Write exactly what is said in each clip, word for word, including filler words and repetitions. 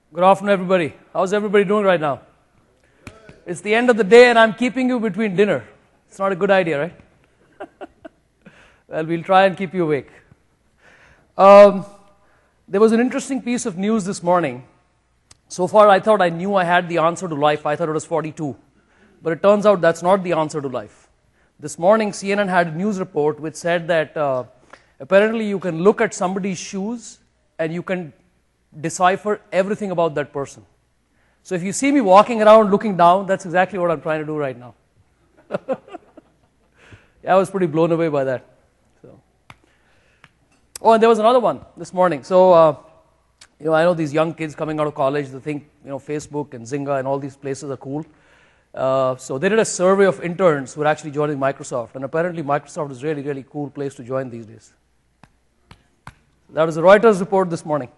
Good afternoon, everybody. How's everybody doing right now? It's the end of the day and I'm keeping you between dinner. It's not a good idea, right? Well, we'll try and keep you awake. Um, there was an interesting piece of news this morning. So far, I thought I knew I had the answer to life. I thought it was forty-two. But it turns out that's not the answer to life. This morning, C N N had a news report which said that uh, apparently you can look at somebody's shoes and you can decipher everything about that person. So if you see me walking around looking down, that's exactly what I'm trying to do right now. Yeah, I was pretty blown away by that. So. Oh, and there was another one this morning. So, uh, you know, I know these young kids coming out of college, they think, you know, Facebook and Zynga and all these places are cool. Uh, so they did a survey of interns who are actually joining Microsoft, and apparently Microsoft is a really, really cool place to join these days. That was a Reuters report this morning.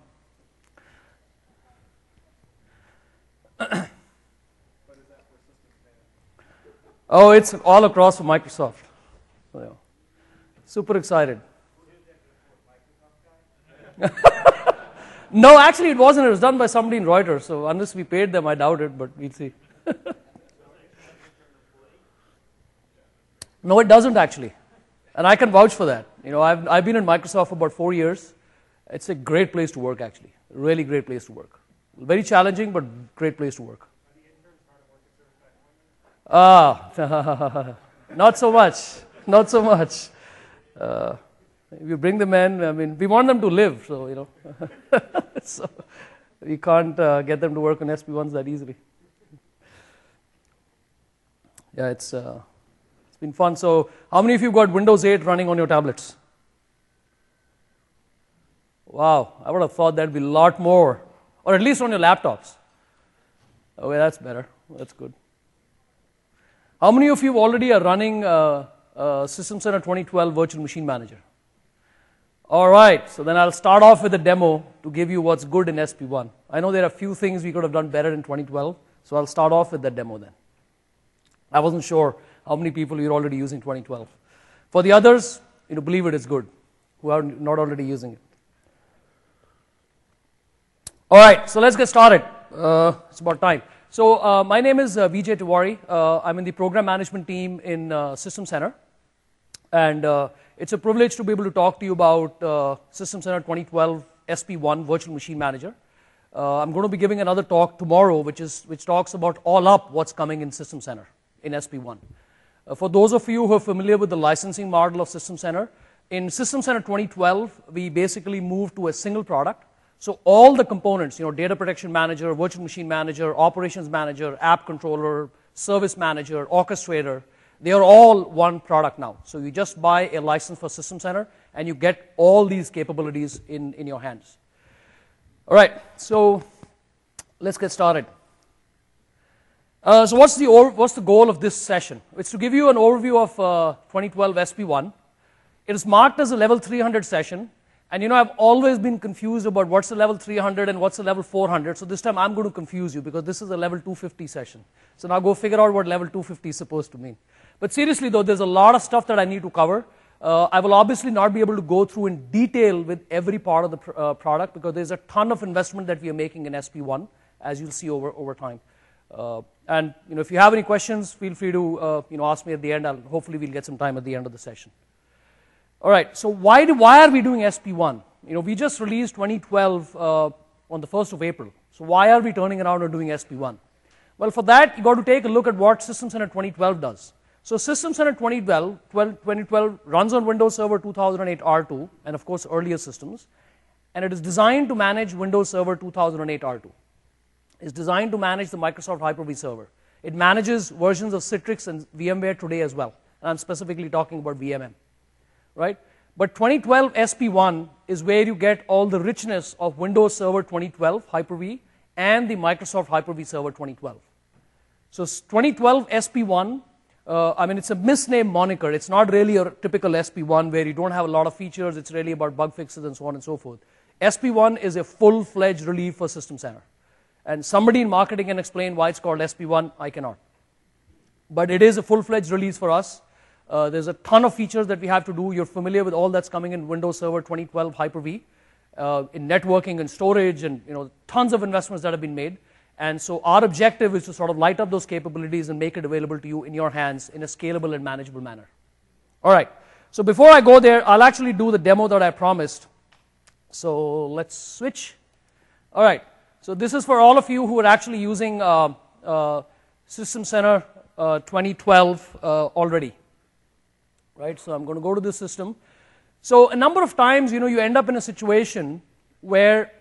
Oh, it's all across for Microsoft. So, yeah. Super excited. No, actually it wasn't. It was done by somebody in Reuters. So unless we paid them, I doubt it, but we'll see. No, it doesn't actually. And I can vouch for that. You know, I've, I've been in Microsoft for about four years. It's a great place to work actually. A really great place to work. Very challenging, but great place to work. Ah, not so much. Not so much. Uh, if you bring them in, I mean, we want them to live, so, you know. So we can't uh, get them to work on S P ones that easily. Yeah, it's, uh, it's been fun. So how many of you got Windows eight running on your tablets? Wow, I would have thought that'd be a lot more. Or at least on your laptops. Okay, that's better. That's good. How many of you already are running uh, uh, System Center twenty twelve Virtual Machine Manager? All right, so then I'll start off with a demo to give you what's good in S P one. I know there are a few things we could have done better in twenty twelve, so I'll start off with that demo then. I wasn't sure how many people you're already using twenty twelve. For the others, you know, believe it is good, who are not already using it. All right, so let's get started. Uh, it's about time. So uh, my name is uh, Vijay Tiwari. Uh, I'm in the program management team in uh, System Center. And uh, it's a privilege to be able to talk to you about uh, System Center twenty twelve S P one Virtual Machine Manager. Uh, I'm going to be giving another talk tomorrow, which, is, which talks about all up what's coming in System Center in S P one. Uh, for those of you who are familiar with the licensing model of System Center, in System Center twenty twelve, we basically moved to a single product. So all the components, you know, data protection manager, virtual machine manager, operations manager, app controller, service manager, orchestrator, they are all one product now. So you just buy a license for System Center and you get all these capabilities in, in your hands. All right, so let's get started. Uh, so what's the, what's the goal of this session? It's to give you an overview of uh, twenty twelve S P one. It is marked as a level three hundred session. And you know, I've always been confused about what's the level three hundred and what's the level four hundred. So this time I'm going to confuse you because this is a level two fifty session. So now go figure out what level two fifty is supposed to mean. But seriously though, there's a lot of stuff that I need to cover. Uh, I will obviously not be able to go through in detail with every part of the pr uh, product because there's a ton of investment that we are making in S P one, as you'll see over, over time. Uh, and you know, if you have any questions, feel free to uh, you know, ask me at the end. I'll, hopefully we'll get some time at the end of the session. All right, so why, do, why are we doing S P one? You know, we just released twenty twelve uh, on the first of April. So why are we turning around and doing S P one? Well, for that, you got to take a look at what System Center twenty twelve does. So System Center twenty twelve, twenty twelve runs on Windows Server two thousand eight R two, and of course earlier systems. And it is designed to manage Windows Server two thousand eight R two. It's designed to manage the Microsoft Hyper-V server. It manages versions of Citrix and VMware today as well. And I'm specifically talking about V M M. Right? But twenty twelve S P one is where you get all the richness of Windows Server twenty twelve Hyper-V and the Microsoft Hyper-V Server twenty twelve. So twenty twelve S P one, uh, I mean, it's a misnamed moniker. It's not really a typical S P one where you don't have a lot of features. It's really about bug fixes and so on and so forth. S P one is a full-fledged release for System Center. And somebody in marketing can explain why it's called S P one. I cannot. But it is a full-fledged release for us. Uh, there's a ton of features that we have to do. You're familiar with all that's coming in Windows Server twenty twelve Hyper-V. uh, in networking and storage, and you know, tons of investments that have been made. And so our objective is to sort of light up those capabilities and make it available to you in your hands in a scalable and manageable manner. All right. So before I go there, I'll actually do the demo that I promised. So let's switch. All right. So this is for all of you who are actually using uh, uh, System Center uh, twenty twelve uh, already. Right. So I'm going to go to this system. So a number of times, you know, you end up in a situation where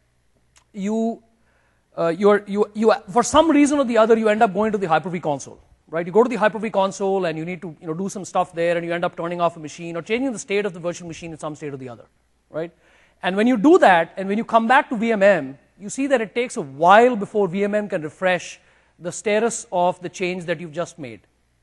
you, uh, you're, you, you, for some reason or the other, you end up going to the Hyper-V console. Right? You go to the Hyper-V console and you need to, you know, do some stuff there, and you end up turning off a machine or changing the state of the virtual machine in some state or the other, right? And when you do that, and when you come back to V M M, you see that it takes a while before V M M can refresh the status of the change that you've just made,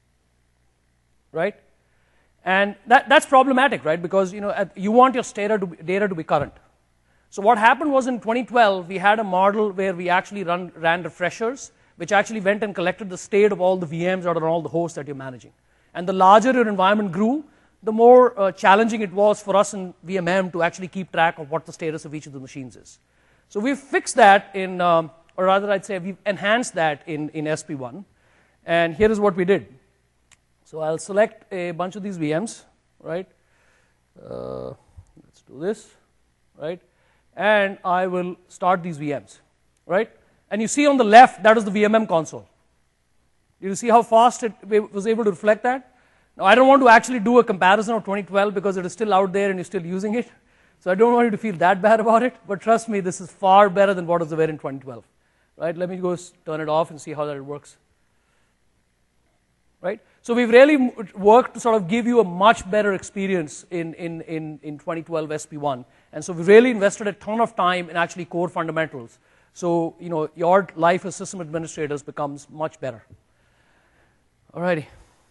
right? And that, that's problematic, right? Because you know at, you want your data to, be, data to be current. So what happened was in twenty twelve, we had a model where we actually run, ran refreshers, which actually went and collected the state of all the V Ms out of all the hosts that you're managing. And the larger your environment grew, the more uh, challenging it was for us in V M M to actually keep track of what the status of each of the machines is. So we've fixed that in, um, or rather I'd say we've enhanced that in, in S P one. And here is what we did. So I'll select a bunch of these V Ms, right? Uh, let's do this, right? And I will start these V Ms, right? And you see on the left, that is the V M M console. You see how fast it was able to reflect that? Now, I don't want to actually do a comparison of twenty twelve because it is still out there and you're still using it. So I don't want you to feel that bad about it, but trust me, this is far better than what was there in twenty twelve. Right? Let me go turn it off and see how that works. Right? So we've really worked to sort of give you a much better experience in, in, in, in twenty twelve S P one. And so we really invested a ton of time in actually core fundamentals. So, you know, your life as system administrators becomes much better. Alrighty.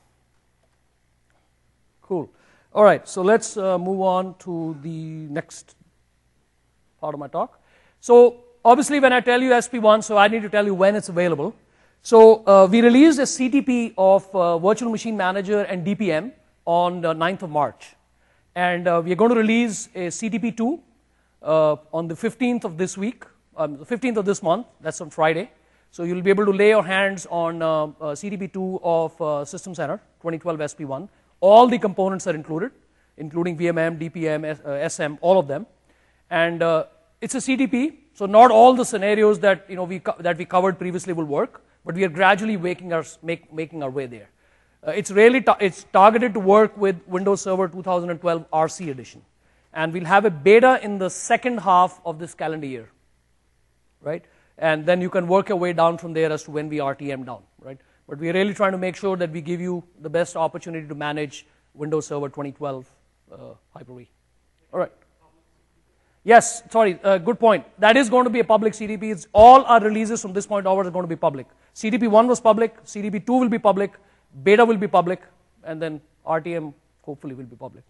Cool. All right, so let's uh, move on to the next part of my talk. So obviously when I tell you S P one, so I need to tell you when it's available. So uh, we released a C T P of uh, Virtual Machine Manager and D P M on the ninth of March. And uh, we are going to release a C T P two uh, on the fifteenth of this week, um, the fifteenth of this month, that's on Friday. So you'll be able to lay your hands on uh, uh, C T P two of uh, System Center twenty twelve S P one. All the components are included, including V M M, D P M, S, uh, S M, all of them. And uh, it's a C T P, so not all the scenarios that, you know, we, that we covered previously will work, but we are gradually making our, make, making our way there. Uh, it's really ta it's targeted to work with Windows Server two thousand twelve R C edition. And we'll have a beta in the second half of this calendar year, right? And then you can work your way down from there as to when we R T M down, right? But we're really trying to make sure that we give you the best opportunity to manage Windows Server twenty twelve uh, Hyper-V. All right. Yes, sorry, uh, good point. That is going to be a public C T P. It's all our releases from this point onward are going to be public. C T P one was public, C T P two will be public, beta will be public, and then R T M hopefully will be public.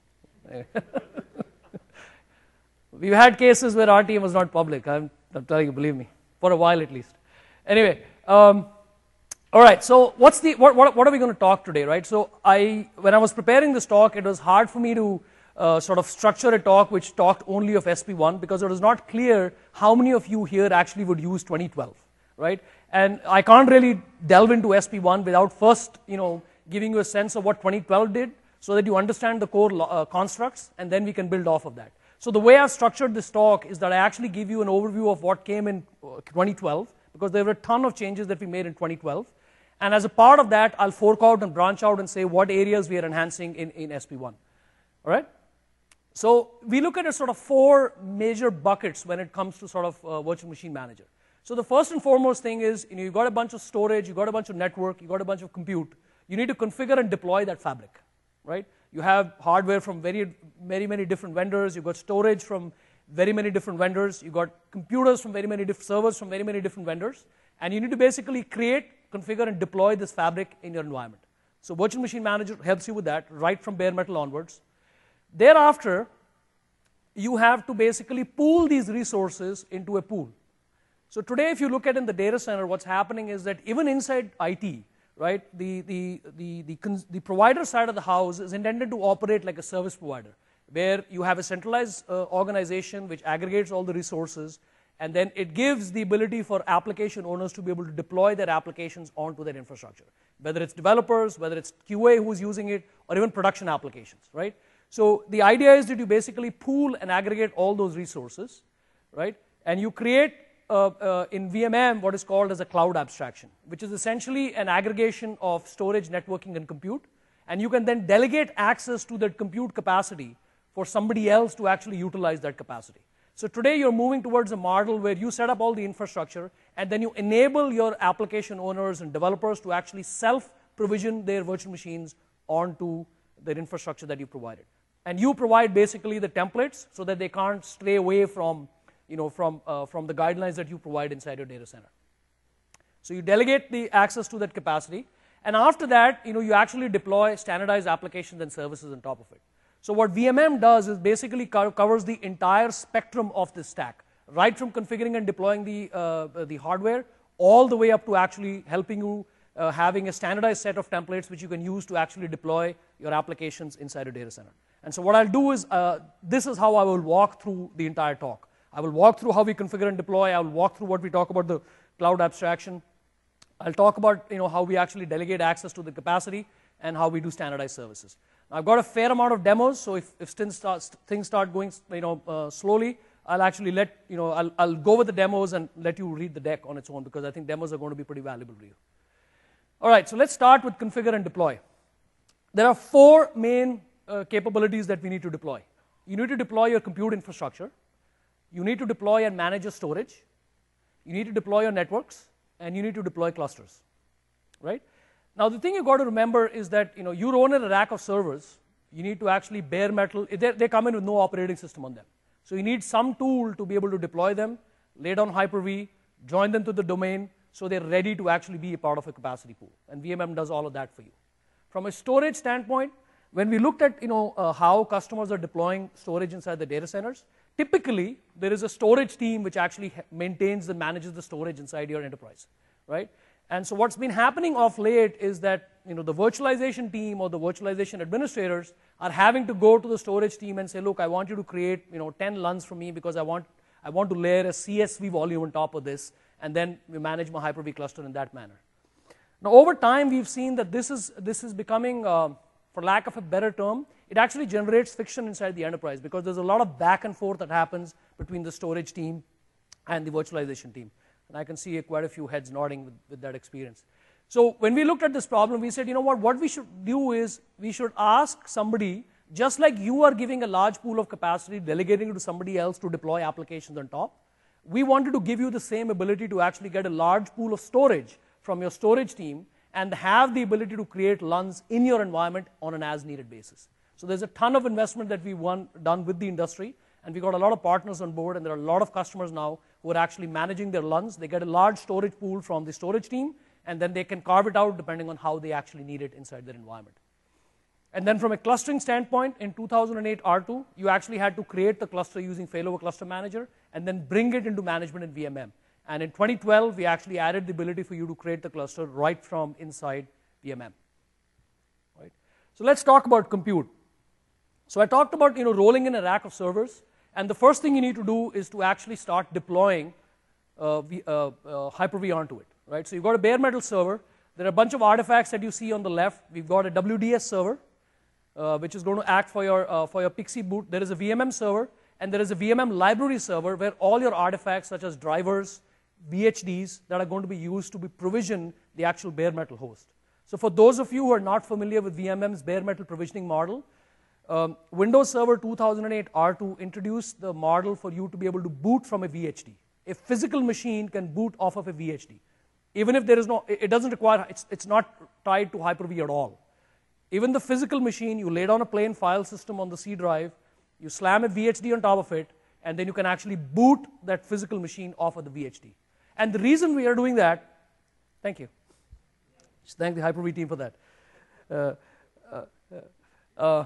We've had cases where R T M was not public. I'm, I'm telling you, believe me, for a while at least. Anyway, um, all right. So what's the what, what what are we going to talk today, right? So I when I was preparing this talk, it was hard for me to uh, sort of structure a talk which talked only of S P one because it was not clear how many of you here actually would use twenty twelve, right? And I can't really delve into S P one without first, you know, giving you a sense of what twenty twelve did, so that you understand the core uh, constructs, and then we can build off of that. So the way I've structured this talk is that I actually give you an overview of what came in twenty twelve, because there were a ton of changes that we made in twenty twelve. And as a part of that, I'll fork out and branch out and say what areas we are enhancing in, in S P one. All right? So we look at a sort of four major buckets when it comes to sort of uh, Virtual Machine Manager. So the first and foremost thing is, you know, you've got a bunch of storage, you've got a bunch of network, you've got a bunch of compute. You need to configure and deploy that fabric, right? You have hardware from very, very many different vendors. You've got storage from very many different vendors. You've got computers from very many different servers from very many different vendors. And you need to basically create, configure, and deploy this fabric in your environment. So Virtual Machine Manager helps you with that, right from bare metal onwards. Thereafter, you have to basically pool these resources into a pool. So today, if you look at in the data center, what's happening is that even inside I T, right, the, the, the, the, the provider side of the house is intended to operate like a service provider, where you have a centralized uh, organization which aggregates all the resources, and then it gives the ability for application owners to be able to deploy their applications onto their infrastructure, whether it's developers, whether it's Q A who's using it, or even production applications, right? So the idea is that you basically pool and aggregate all those resources, right? And you create uh, uh, in V M M what is called as a cloud abstraction, which is essentially an aggregation of storage, networking, and compute, and you can then delegate access to that compute capacity for somebody else to actually utilize that capacity. So today you're moving towards a model where you set up all the infrastructure and then you enable your application owners and developers to actually self-provision their virtual machines onto their infrastructure that you provided. And you provide basically the templates so that they can't stray away from, you know, from, uh, from the guidelines that you provide inside your data center. So you delegate the access to that capacity, and after that, you know, you actually deploy standardized applications and services on top of it. So what V M M does is basically co covers the entire spectrum of this stack, right from configuring and deploying the, uh, the hardware, all the way up to actually helping you uh, having a standardized set of templates which you can use to actually deploy your applications inside a data center. And so what I'll do is, uh, this is how I will walk through the entire talk. I will walk through how we configure and deploy. I will walk through what we talk about the cloud abstraction. I'll talk about, you know, how we actually delegate access to the capacity and how we do standardized services. I've got a fair amount of demos, so if, if things start, things start going, you know, uh, slowly, I'll actually let, you know, I'll, I'll go with the demos and let you read the deck on its own, because I think demos are going to be pretty valuable to you. All right, so let's start with configure and deploy. There are four main uh, capabilities that we need to deploy. You need to deploy your compute infrastructure. You need to deploy and manage your storage. You need to deploy your networks, and you need to deploy clusters, right? Now, the thing you've got to remember is that, you know, you own a rack of servers. You need to actually bare metal. They, they come in with no operating system on them. So you need some tool to be able to deploy them, lay down Hyper-V, join them to the domain, so they're ready to actually be a part of a capacity pool. And V M M does all of that for you. From a storage standpoint, when we looked at, you know, uh, how customers are deploying storage inside the data centers, typically there is a storage team which actually maintains and manages the storage inside your enterprise, right? And so what's been happening of late is that, you know, the virtualization team or the virtualization administrators are having to go to the storage team and say, look, I want you to create, you know, ten L U Ns for me because I want, I want to layer a C S V volume on top of this, and then we manage my Hyper-V cluster in that manner. Now, over time, we've seen that this is, this is becoming, uh, for lack of a better term, it actually generates friction inside the enterprise, because there's a lot of back and forth that happens between the storage team and the virtualization team. And I can see quite a few heads nodding with, with that experience. So when we looked at this problem, we said, you know what, what we should do is we should ask somebody, just like you are giving a large pool of capacity, delegating it to somebody else to deploy applications on top, we wanted to give you the same ability to actually get a large pool of storage from your storage team and have the ability to create L U Ns in your environment on an as-needed basis. So there's a ton of investment that we've won, done with the industry, and we got a lot of partners on board, and there are a lot of customers now who are actually managing their L U Ns. They get a large storage pool from the storage team, and then they can carve it out depending on how they actually need it inside their environment. And then from a clustering standpoint, in two thousand eight R two, you actually had to create the cluster using Failover Cluster Manager and then bring it into management in V M M. And in twenty twelve, we actually added the ability for you to create the cluster right from inside V M M. Right? So let's talk about compute. So I talked about, you know, rolling in a rack of servers, and the first thing you need to do is to actually start deploying uh, v, uh, uh, Hyper-V onto it. Right? So you've got a bare metal server. There are a bunch of artifacts that you see on the left. We've got a W D S server, uh, which is going to act for your, uh, for your Pixie boot. There is a V M M server, and there is a V M M library server where all your artifacts such as drivers, V H Ds that are going to be used to be provision the actual bare metal host. So for those of you who are not familiar with V M M's bare metal provisioning model, um, Windows Server two thousand eight R two introduced the model for you to be able to boot from a V H D. A physical machine can boot off of a V H D. Even if there is no, it doesn't require, it's, it's not tied to Hyper-V at all. Even the physical machine, you lay down a plain file system on the C drive, you slam a V H D on top of it, and then you can actually boot that physical machine off of the V H D. And the reason we are doing that, thank you. Just thank the Hyper-V team for that. Uh, uh, uh,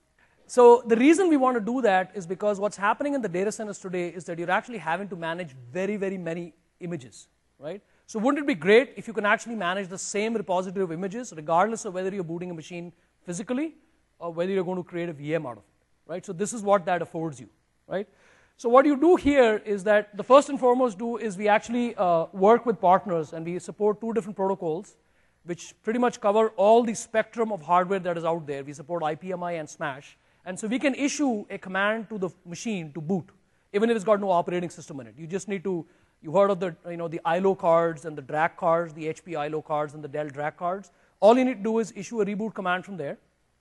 so the reason we want to do that is because what's happening in the data centers today is that you're actually having to manage very, very many images, right? So wouldn't it be great if you can actually manage the same repository of images regardless of whether you're booting a machine physically or whether you're going to create a V M out of it, right? So this is what that affords you, right? So what you do here is that the first and foremost do is we actually uh, work with partners, and we support two different protocols which pretty much cover all the spectrum of hardware that is out there. We support I P M I and Smash, and so we can issue a command to the machine to boot, even if it's got no operating system in it. You just need to, you heard of the, you know, the I L O cards and the D R A C cards, the H P I L O cards and the Dell D R A C cards. All you need to do is issue a reboot command from there.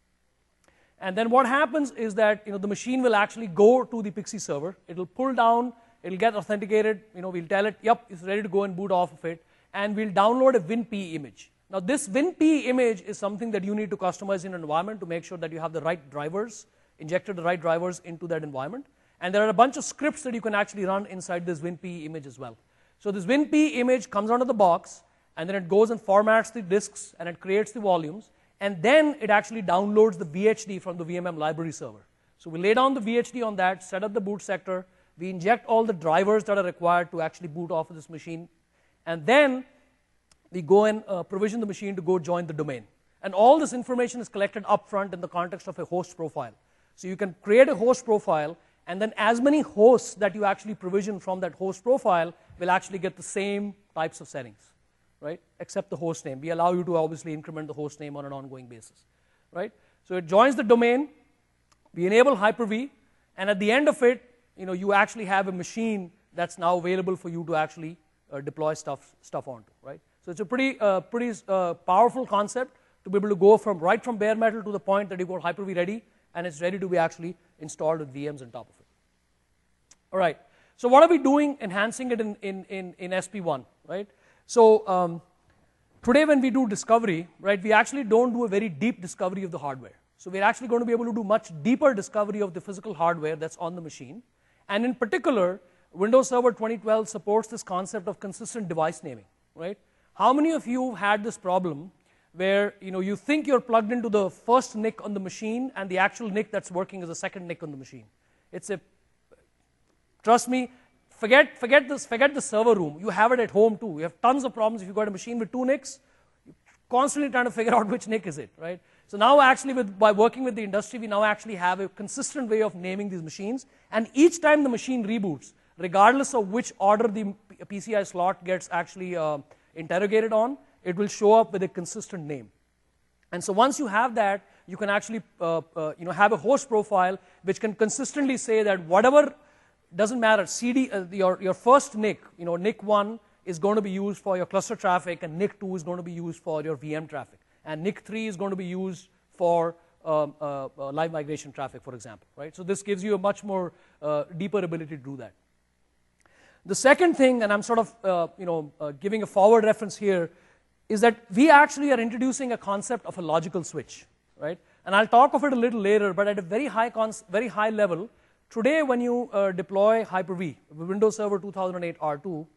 And then what happens is that, you know, the machine will actually go to the Pixie server. It'll pull down, it'll get authenticated, you know, we'll tell it, yep, it's ready to go and boot off of it, and we'll download a WinP image. Now this WinP image is something that you need to customize in an environment to make sure that you have the right drivers, injected the right drivers into that environment. And there are a bunch of scripts that you can actually run inside this WinP image as well. So this WinP image comes out of the box, and then it goes and formats the disks, and it creates the volumes, and then it actually downloads the V H D from the V M M library server. So we lay down the V H D on that, set up the boot sector, we inject all the drivers that are required to actually boot off of this machine, and then we go and uh, provision the machine to go join the domain. And all this information is collected up front in the context of a host profile. So you can create a host profile, and then as many hosts that you actually provision from that host profile will actually get the same types of settings, right? Except the host name. We allow you to obviously increment the host name on an ongoing basis, right? So it joins the domain, we enable Hyper-V, and at the end of it, you know, you actually have a machine that's now available for you to actually uh, deploy stuff, stuff onto, right? So it's a pretty, uh, pretty uh, powerful concept to be able to go from right from bare metal to the point that you've got Hyper-V ready, and it's ready to be actually installed with V Ms on top of it. All right, so what are we doing enhancing it in, in, in, in S P one, right? So um, today when we do discovery, right, we actually don't do a very deep discovery of the hardware. So we're actually going to be able to do much deeper discovery of the physical hardware that's on the machine. And in particular, Windows Server twenty twelve supports this concept of consistent device naming, right? How many of you have had this problem where, you know, you think you're plugged into the first N I C on the machine, and the actual N I C that's working is the second N I C on the machine? It's a, trust me, forget, forget, this, forget the server room. You have it at home too. You have tons of problems if you've got a machine with two N I Cs. You're constantly trying to figure out which N I C is it, right? So now actually, with, by working with the industry, we now actually have a consistent way of naming these machines, and each time the machine reboots, regardless of which order the P C I slot gets actually uh, interrogated on, it will show up with a consistent name. And so once you have that, you can actually uh, uh, you know, have a host profile which can consistently say that whatever, doesn't matter, C D, uh, your, your first N I C, you know, N I C one is going to be used for your cluster traffic, and N I C two is going to be used for your V M traffic, and N I C three is going to be used for um, uh, uh, live migration traffic, for example, right? So this gives you a much more uh, deeper ability to do that. The second thing, and I'm sort of uh, you know, uh, giving a forward reference here, is that we actually are introducing a concept of a logical switch, right? And I'll talk of it a little later, but at a very high, very high level, today when you uh, deploy Hyper-V, Windows Server two thousand eight R two,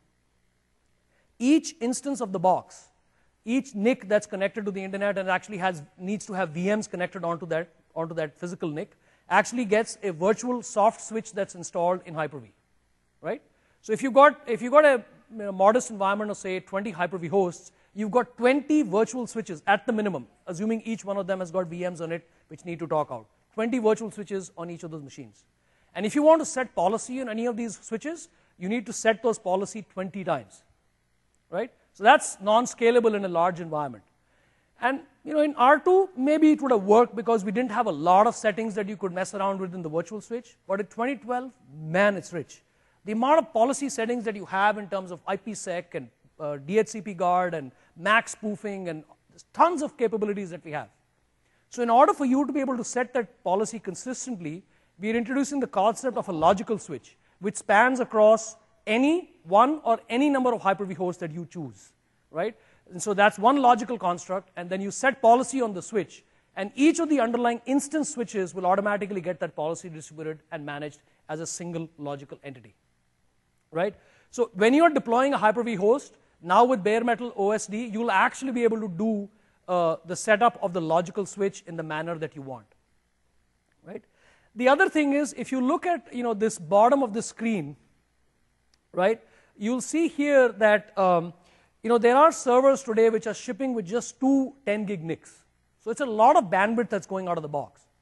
each instance of the box, each N I C that's connected to the internet and actually has, needs to have V Ms connected onto that, onto that physical N I C, actually gets a virtual soft switch that's installed in Hyper-V, right? So if you've got, if you've got a you know, modest environment of say twenty Hyper-V hosts, you've got twenty virtual switches at the minimum, assuming each one of them has got V Ms on it which need to talk out. twenty virtual switches on each of those machines. And if you want to set policy on any of these switches, you need to set those policy twenty times, right? So that's non-scalable in a large environment. And you know, in R two, maybe it would have worked because we didn't have a lot of settings that you could mess around with in the virtual switch, but in twenty twelve, man, it's rich. The amount of policy settings that you have in terms of IPsec and uh, D H C P guard and M A C spoofing, and there's tons of capabilities that we have. So in order for you to be able to set that policy consistently, we are introducing the concept of a logical switch, which spans across any one or any number of Hyper-V hosts that you choose, right? And so that's one logical construct, and then you set policy on the switch, and each of the underlying instance switches will automatically get that policy distributed and managed as a single logical entity, right? So when you're deploying a Hyper-V host, now with bare metal O S D, you'll actually be able to do uh, the setup of the logical switch in the manner that you want, right? The other thing is, if you look at you know, this bottom of the screen, right, you'll see here that um, you know, there are servers today which are shipping with just two ten gig N I Cs. So it's a lot of bandwidth that's going out of the box, right?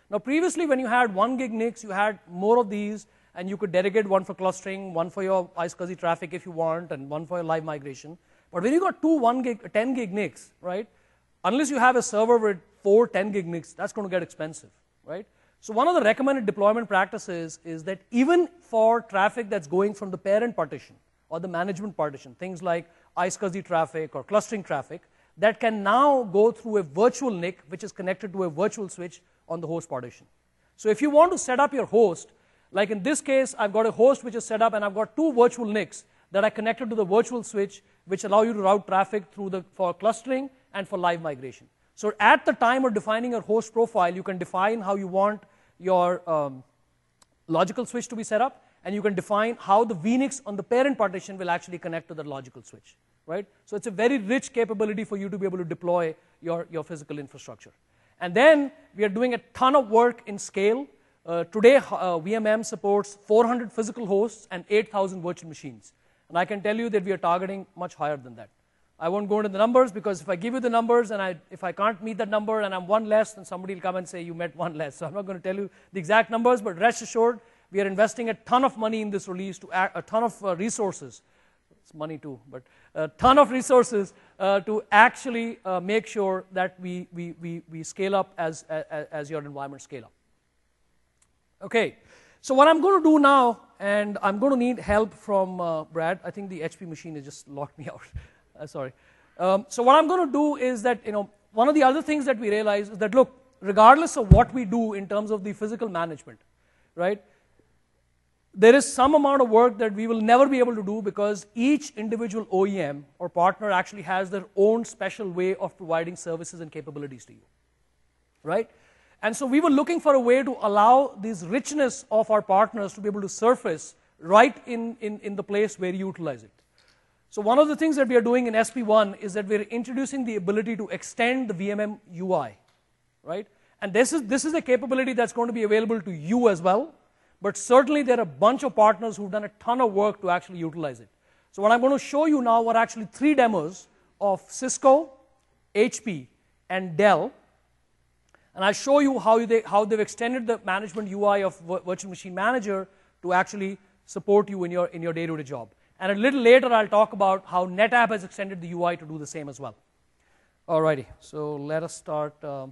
Now previously when you had one gig N I Cs, you had more of these, and you could dedicate one for clustering, one for your iSCSI traffic if you want, and one for your live migration. But when you got two one gig, ten gig N I Cs, right, unless you have a server with four ten gig N I Cs, that's going to get expensive, right? So one of the recommended deployment practices is that even for traffic that's going from the parent partition or the management partition, things like iSCSI traffic or clustering traffic, that can now go through a virtual N I C which is connected to a virtual switch on the host partition. So if you want to set up your host, like in this case, I've got a host which is set up and I've got two virtual N I Cs that are connected to the virtual switch which allow you to route traffic through the, for clustering and for live migration. So at the time of defining your host profile, you can define how you want your um, logical switch to be set up, and you can define how the V N I C on the parent partition will actually connect to the logical switch, right? So it's a very rich capability for you to be able to deploy your, your physical infrastructure. And then we are doing a ton of work in scale. Uh, today, uh, V M M supports four hundred physical hosts and eight thousand virtual machines. And I can tell you that we are targeting much higher than that. I won't go into the numbers, because if I give you the numbers and I, if I can't meet that number and I'm one less, then somebody will come and say you met one less. So I'm not going to tell you the exact numbers, but rest assured, we are investing a ton of money in this release, to act, a ton of uh, resources. It's money too, but a ton of resources uh, to actually uh, make sure that we, we, we, we scale up as, as, as your environment scale up. Okay, so what I'm going to do now, and I'm going to need help from uh, Brad. I think the H P machine has just locked me out. uh, sorry. Um, so what I'm going to do is that, you know, one of the other things that we realize is that, look, regardless of what we do in terms of the physical management, right, there is some amount of work that we will never be able to do, because each individual O E M or partner actually has their own special way of providing services and capabilities to you, right? And so we were looking for a way to allow this richness of our partners to be able to surface right in, in, in the place where you utilize it. So one of the things that we are doing in S P one is that we're introducing the ability to extend the V M M U I, right? And this is, this is a capability that's going to be available to you as well, but certainly there are a bunch of partners who've done a ton of work to actually utilize it. So what I'm going to show you now are actually three demos of Cisco, H P, and Dell. And I'll show you how, they, how they've extended the management U I of Virtual Machine Manager to actually support you in your, in your day-to-day job. And a little later, I'll talk about how NetApp has extended the U I to do the same as well. Alrighty, so let us start. Um,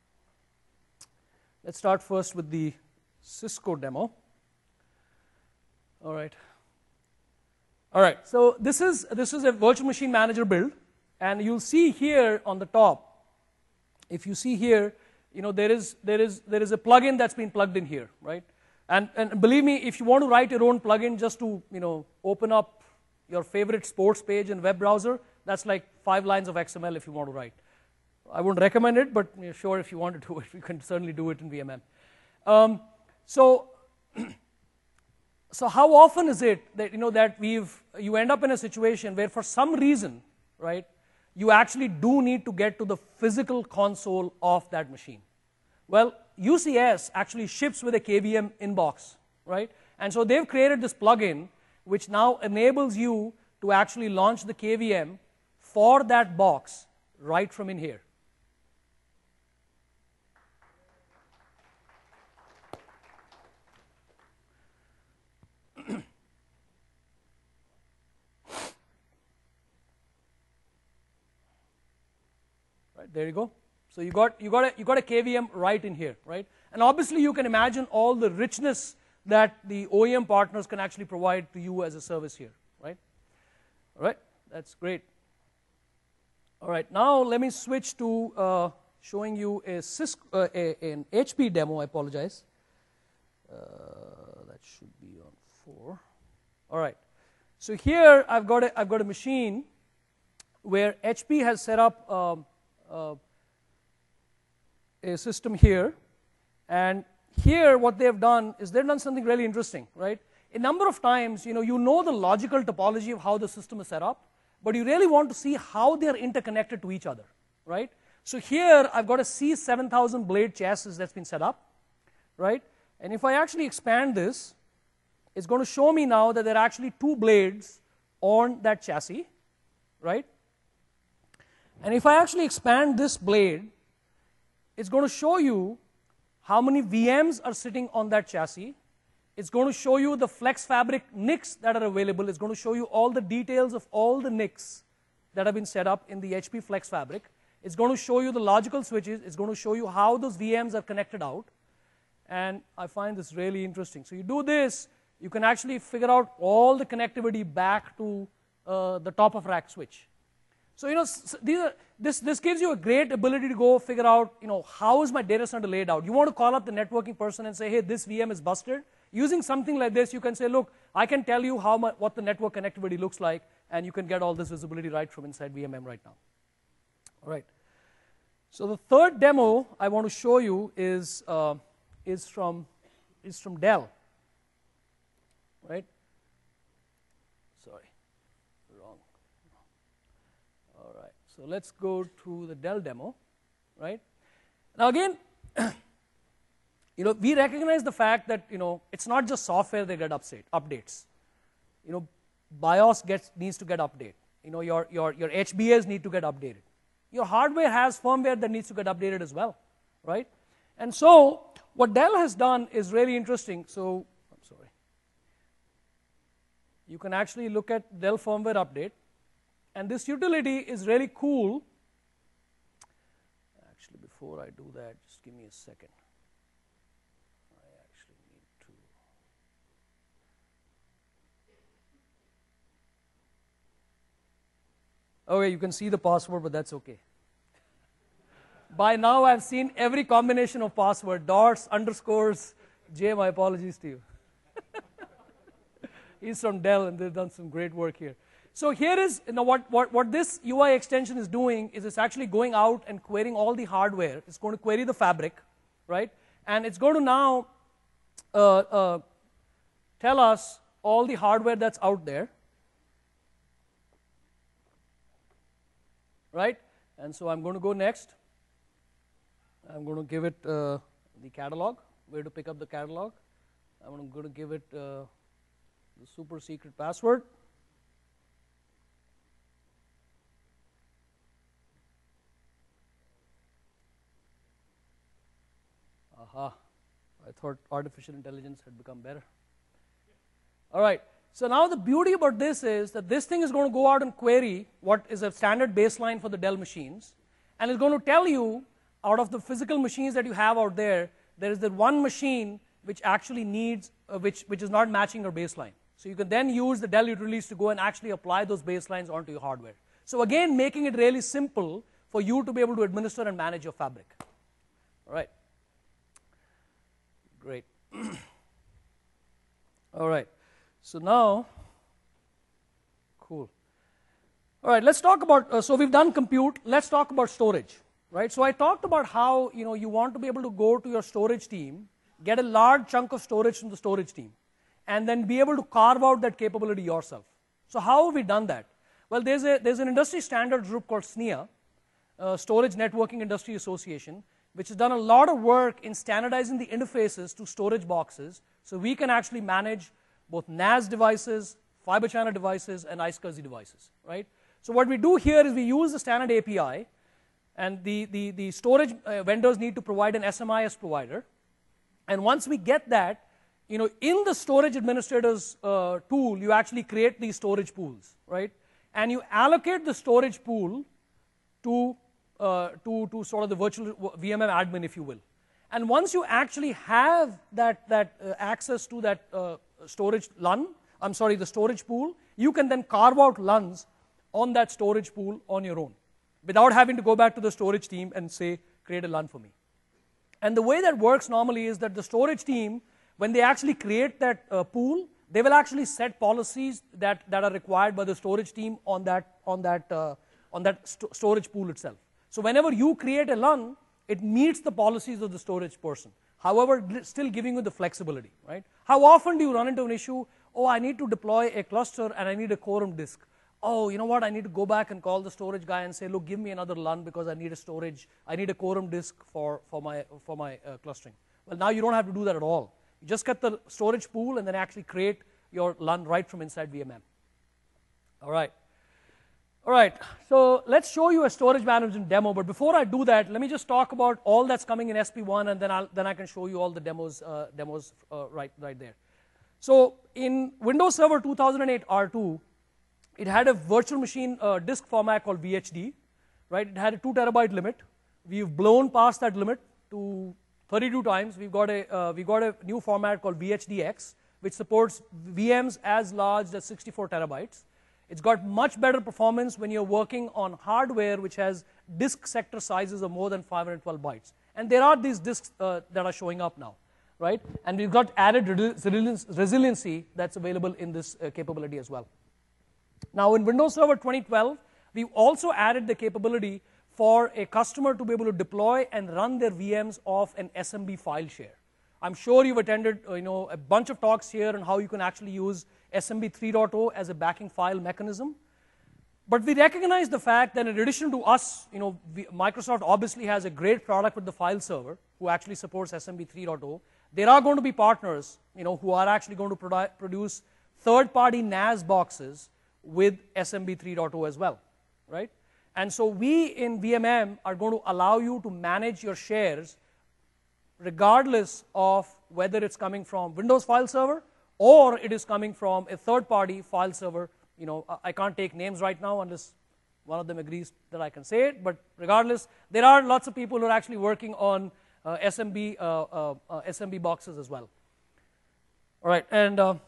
let's start first with the Cisco demo. All right. All right, so this is, this is a Virtual Machine Manager build. And you'll see here on the top, if you see here, you know, there is, there is, there is a plugin that's been plugged in here, right? And, and believe me, if you want to write your own plugin just to, you know, open up your favorite sports page in web browser, that's like five lines of X M L if you want to write. I wouldn't recommend it, but you know, sure, if you want to do it, you can certainly do it in V M M. Um, so, so how often is it that, you know, that we've, you end up in a situation where for some reason, right, you actually do need to get to the physical console of that machine? Well, U C S actually ships with a K V M inbox, right? And so they've created this plugin which now enables you to actually launch the K V M for that box right from in here. Right, there you go. So you got, you, got a, you got a K V M right in here, right? And obviously you can imagine all the richness that the O E M partners can actually provide to you as a service here, right? All right, that's great. All right, now let me switch to uh, showing you a Cisco, uh, a, an H P demo, I apologize. Uh, that should be on four. All right, so here I've got a, I've got a machine where H P has set up um, uh, a system here, and here what they've done is they've done something really interesting, right? A number of times, you know, you know the logical topology of how the system is set up, but you really want to see how they're interconnected to each other, right? So here I've got a C seven thousand blade chassis that's been set up, right? And if I actually expand this, it's going to show me now that there are actually two blades on that chassis, right? And if I actually expand this blade, it's going to show you how many V Ms are sitting on that chassis. It's going to show you the Flex Fabric N I Cs that are available. It's going to show you all the details of all the N I Cs that have been set up in the H P Flex Fabric. It's going to show you the logical switches. It's going to show you how those V Ms are connected out. And I find this really interesting. So you do this, you can actually figure out all the connectivity back to uh, the top of rack switch. So, you know, these are, this, this gives you a great ability to go figure out, you know, how is my data center laid out. You want to call up the networking person and say, hey, this V M is busted. Using something like this, you can say, look, I can tell you how much, what the network connectivity looks like, and you can get all this visibility right from inside V M M right now. All right. So the third demo I want to show you is, uh, is, from, is from Dell. Right? Sorry. All right, so let's go to the Dell demo, right? Now again, you know, we recognize the fact that, you know, it's not just software that get update, updates. You know, BIOS gets, needs to get updated. You know, your, your, your H B As need to get updated. Your hardware has firmware that needs to get updated as well, right? And so, what Dell has done is really interesting. So, I'm sorry. You can actually look at Dell firmware update. And this utility is really cool. Actually, before I do that, just give me a second. I actually need to. Okay, you can see the password, but that's okay. By now, I've seen every combination of password, dots, underscores. Jay, my apologies to you. He's from Dell, and they've done some great work here. So here is, you know, what, what, what this U I extension is doing is it's actually going out and querying all the hardware. It's going to query the fabric, right? And it's going to now uh, uh, tell us all the hardware that's out there, right? And so I'm going to go next. I'm going to give it uh, the catalog, where to pick up the catalog. I'm going to give it uh, the super secret password. Aha, I thought artificial intelligence had become better. All right, so now the beauty about this is that this thing is going to go out and query what is a standard baseline for the Dell machines, and it's going to tell you, out of the physical machines that you have out there, there is the one machine which actually needs, uh, which, which is not matching your baseline. So you can then use the Dell utilities to go and actually apply those baselines onto your hardware. So again, making it really simple for you to be able to administer and manage your fabric. All right. Great. All right. So now, cool. All right, let's talk about, uh, so we've done compute. Let's talk about storage, right? So I talked about how, you know, you want to be able to go to your storage team, get a large chunk of storage from the storage team, and then be able to carve out that capability yourself. So how have we done that? Well, there's, a, there's an industry standard group called S N I A, uh, Storage Networking Industry Association, which has done a lot of work in standardizing the interfaces to storage boxes, so we can actually manage both N A S devices, fiber channel devices, and I S C S I devices, right? So what we do here is we use the standard A P I, and the, the, the storage uh, vendors need to provide an S M I S provider. And once we get that, you know, in the storage administrator's uh, tool, you actually create these storage pools, right? And you allocate the storage pool to Uh, to, to sort of the virtual V M M admin, if you will. And once you actually have that, that uh, access to that uh, storage L U N, I'm sorry, the storage pool, you can then carve out L U Ns on that storage pool on your own, without having to go back to the storage team and say, create a L U N for me. And the way that works normally is that the storage team, when they actually create that uh, pool, they will actually set policies that, that are required by the storage team on that, on that, uh, on that st storage pool itself. So whenever you create a L U N, it meets the policies of the storage person. However, still giving you the flexibility, right? How often do you run into an issue, oh, I need to deploy a cluster and I need a quorum disk. Oh, you know what, I need to go back and call the storage guy and say, look, give me another L U N because I need a storage, I need a quorum disk for, for my, for my uh, clustering. Well, now you don't have to do that at all. You just get the storage pool and then actually create your L U N right from inside V M M. All right. All right, so let's show you a storage management demo, but before I do that, let me just talk about all that's coming in S P one, and then, I'll, then I can show you all the demos, uh, demos uh, right, right there. So in Windows Server two thousand eight R two, it had a virtual machine uh, disk format called V H D, right? It had a two terabyte limit. We've blown past that limit to thirty-two times. We've got a, uh, we got a new format called V H D X, which supports V Ms as large as sixty-four terabytes. It's got much better performance when you're working on hardware which has disk sector sizes of more than five hundred twelve bytes. And there are these disks uh, that are showing up now, right? And we've got added resilience, resiliency that's available in this uh, capability as well. Now in Windows Server twenty twelve, we've also added the capability for a customer to be able to deploy and run their V Ms off an S M B file share. I'm sure you've attended uh, you know, a bunch of talks here on how you can actually use S M B three point oh as a backing file mechanism. But we recognize the fact that in addition to us, you know, we, Microsoft obviously has a great product with the file server who actually supports S M B three point oh. There are going to be partners, you know, who are actually going to produ produce third-party N A S boxes with S M B three point oh as well, right? And so we in V M M are going to allow you to manage your shares regardless of whether it's coming from Windows file server or it is coming from a third-party file server. You know, I can't take names right now unless one of them agrees that I can say it, but regardless, there are lots of people who are actually working on uh, S M B, uh, uh, uh, S M B boxes as well. All right, and uh,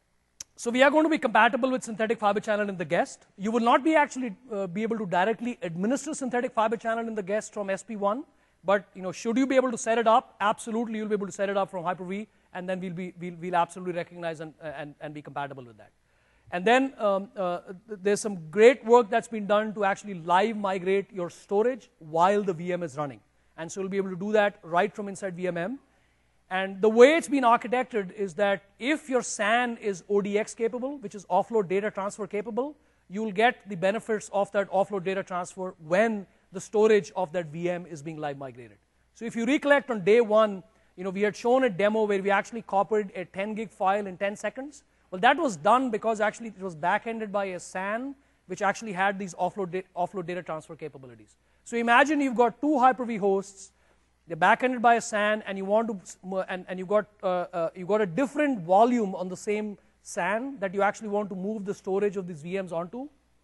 so we are going to be compatible with synthetic fiber channel in the guest. You will not be actually uh, be able to directly administer synthetic fiber channel in the guest from S P one, but you know, should you be able to set it up, absolutely you'll be able to set it up from Hyper-V, and then we'll, be, we'll, we'll absolutely recognize and, and, and be compatible with that. And then um, uh, there's some great work that's been done to actually live migrate your storage while the V M is running. And so you'll be able to do that right from inside V M M. And the way it's been architected is that if your S A N is O D X capable, which is offload data transfer capable, you'll get the benefits of that offload data transfer when the storage of that V M is being live migrated. So if you recollect on day one, you know, we had shown a demo where we actually copied a ten gig file in ten seconds. Well, that was done because actually it was backended by a S A N which actually had these offload, da offload data transfer capabilities. So imagine you've got two Hyper-V hosts, they're backended by a S A N, and you want to, and, and you've got, uh, uh, you've got a different volume on the same S A N that you actually want to move the storage of these V Ms onto.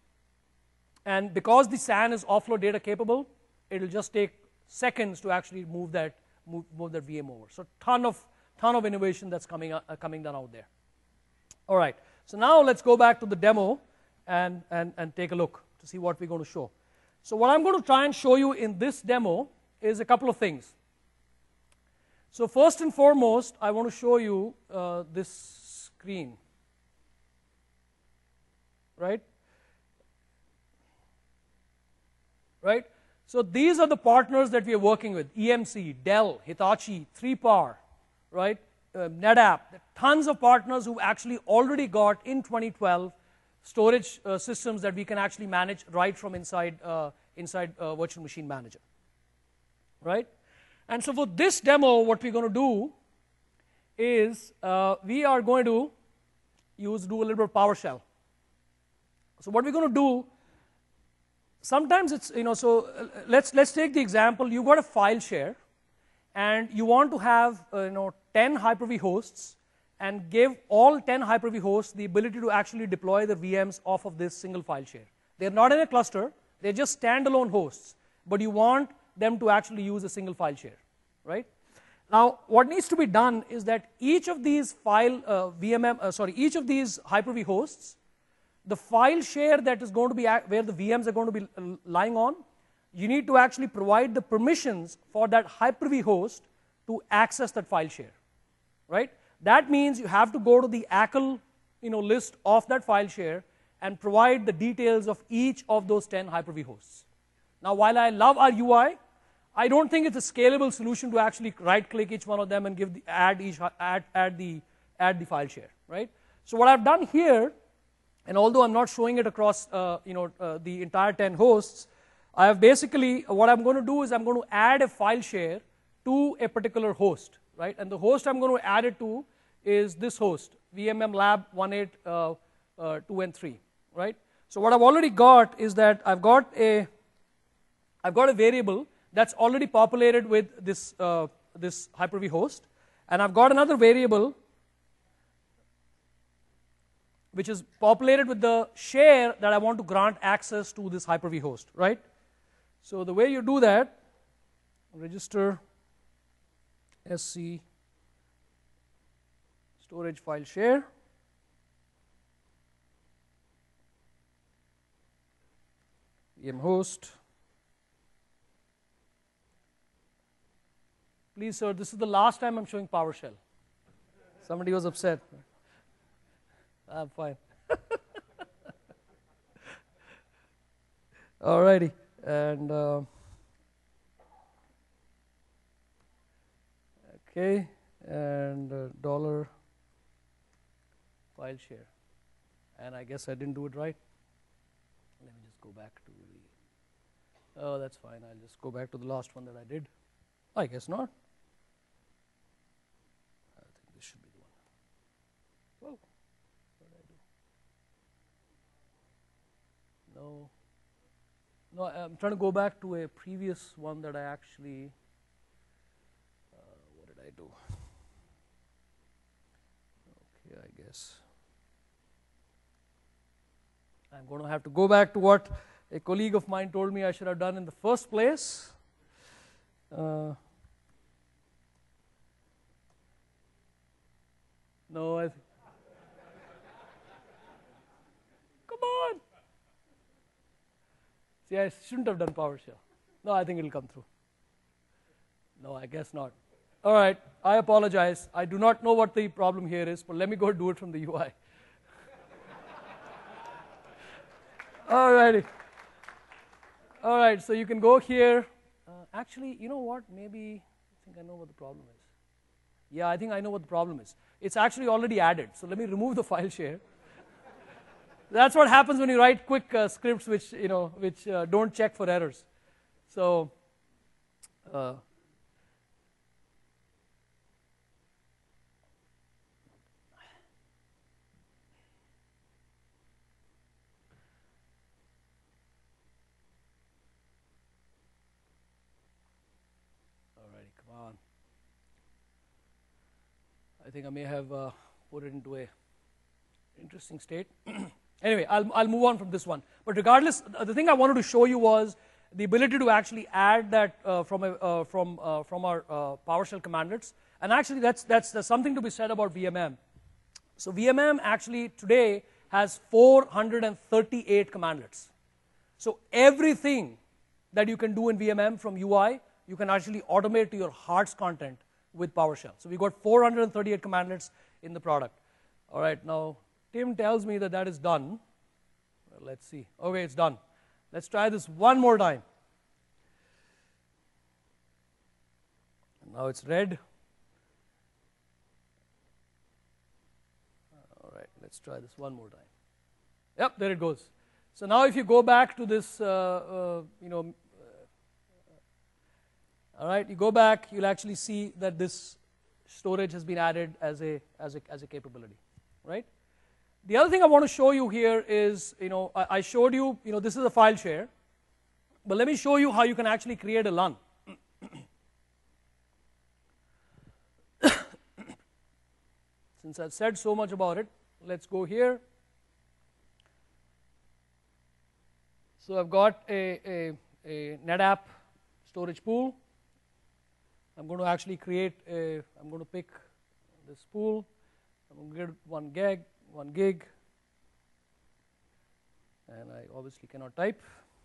And because the S A N is offload data capable, it'll just take seconds to actually move that, move, move that V M over. So ton of, ton of innovation that's coming, uh, coming down out there. All right, so now let's go back to the demo and, and, and take a look to see what we're going to show. So what I'm going to try and show you in this demo is a couple of things. So first and foremost, I want to show you uh, this screen, right? Right? So these are the partners that we are working with: E M C, Dell, Hitachi, three par, right? Uh, NetApp, tons of partners who actually already got in twenty twelve storage uh, systems that we can actually manage right from inside, uh, inside uh, Virtual Machine Manager, right? And so for this demo, what we're going to do is uh, we are going to use, do a little bit of PowerShell. So what we're going to do, sometimes it's, you know, so uh, let's, let's take the example, you've got a file share, and you want to have, uh, you know, ten Hyper-V hosts, and give all ten Hyper-V hosts the ability to actually deploy the V Ms off of this single file share. They're not in a cluster, they're just standalone hosts, but you want them to actually use a single file share, right? Now, what needs to be done is that each of these file, uh, V M M, uh, sorry, each of these Hyper-V hosts, the file share that is going to be, where the V Ms are going to be lying on, you need to actually provide the permissions for that Hyper-V host to access that file share, right? That means you have to go to the A C L, you know, list of that file share and provide the details of each of those ten Hyper-V hosts. Now, while I love our U I, I don't think it's a scalable solution to actually right-click each one of them and give the, add each add add the add the file share, right? So what I've done here, and although I'm not showing it across, uh, you know, uh, the entire ten hosts, I have basically what I'm going to do is I'm going to add a file share to a particular host, right? And the host I'm going to add it to is this host, V M M Lab one eight two and three, right? So what I've already got is that I've got a, I've got a variable that's already populated with this, uh, this Hyper-V host, and I've got another variable which is populated with the share that I want to grant access to this Hyper-V host, right? So the way you do that, register sc storage file share, V M host. Please, sir, this is the last time I'm showing PowerShell. Somebody was upset. I'm fine. Alrighty, and uh, okay, and uh, dollar file share, and I guess I didn't do it right. Let me just go back to the. Oh, that's fine. I'll just go back to the last one that I did. I guess not. I think this should be the one. Whoa. What did I do? No. No, I'm trying to go back to a previous one that I actually. Uh, what did I do? Okay, I guess. I'm going to have to go back to what a colleague of mine told me I should have done in the first place. Uh, no, I. Come on. See, I shouldn't have done PowerShell. No, I think it'll come through. No, I guess not. All right, I apologize. I do not know what the problem here is, but let me go do it from the U I. All righty. All right, so you can go here. Uh, actually, you know what? Maybe I think I know what the problem is. Yeah, I think I know what the problem is. It's actually already added. So let me remove the file share. That's what happens when you write quick uh, scripts which you know which uh, don't check for errors. So. Uh, I think I may have uh, put it into a interesting state. Anyway, I'll, I'll move on from this one. But regardless, the thing I wanted to show you was the ability to actually add that uh, from, a, uh, from, uh, from our uh, PowerShell commandlets. And actually, that's, that's, that's something to be said about V M M. So V M M actually today has four hundred thirty-eight commandlets. So everything that you can do in V M M from U I, you can actually automate to your heart's content with PowerShell. So we got four hundred thirty-eight commandlets in the product. All right, now Tim tells me that that is done. Well, let's see. Okay, it's done. Let's try this one more time. Now it's red. All right, let's try this one more time. Yep, there it goes. So now if you go back to this, uh, uh, you know, all right, you go back, you'll actually see that this storage has been added as a, as a, as a capability, right? The other thing I want to show you here is, you know, I, I showed you, you know, this is a file share, but let me show you how you can actually create a L U N. Since I've said so much about it, let's go here. So I've got a, a, a NetApp storage pool. I'm going to actually create a, I'm going to pick this pool, I'm going to get one gig, one gig, and I obviously cannot type.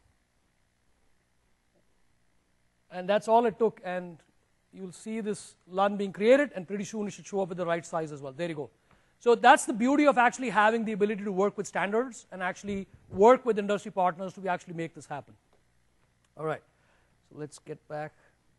And that's all it took, and you'll see this L U N being created, and pretty soon it should show up with the right size as well. There you go. So that's the beauty of actually having the ability to work with standards and actually work with industry partners to actually make this happen. All right, so let's get back.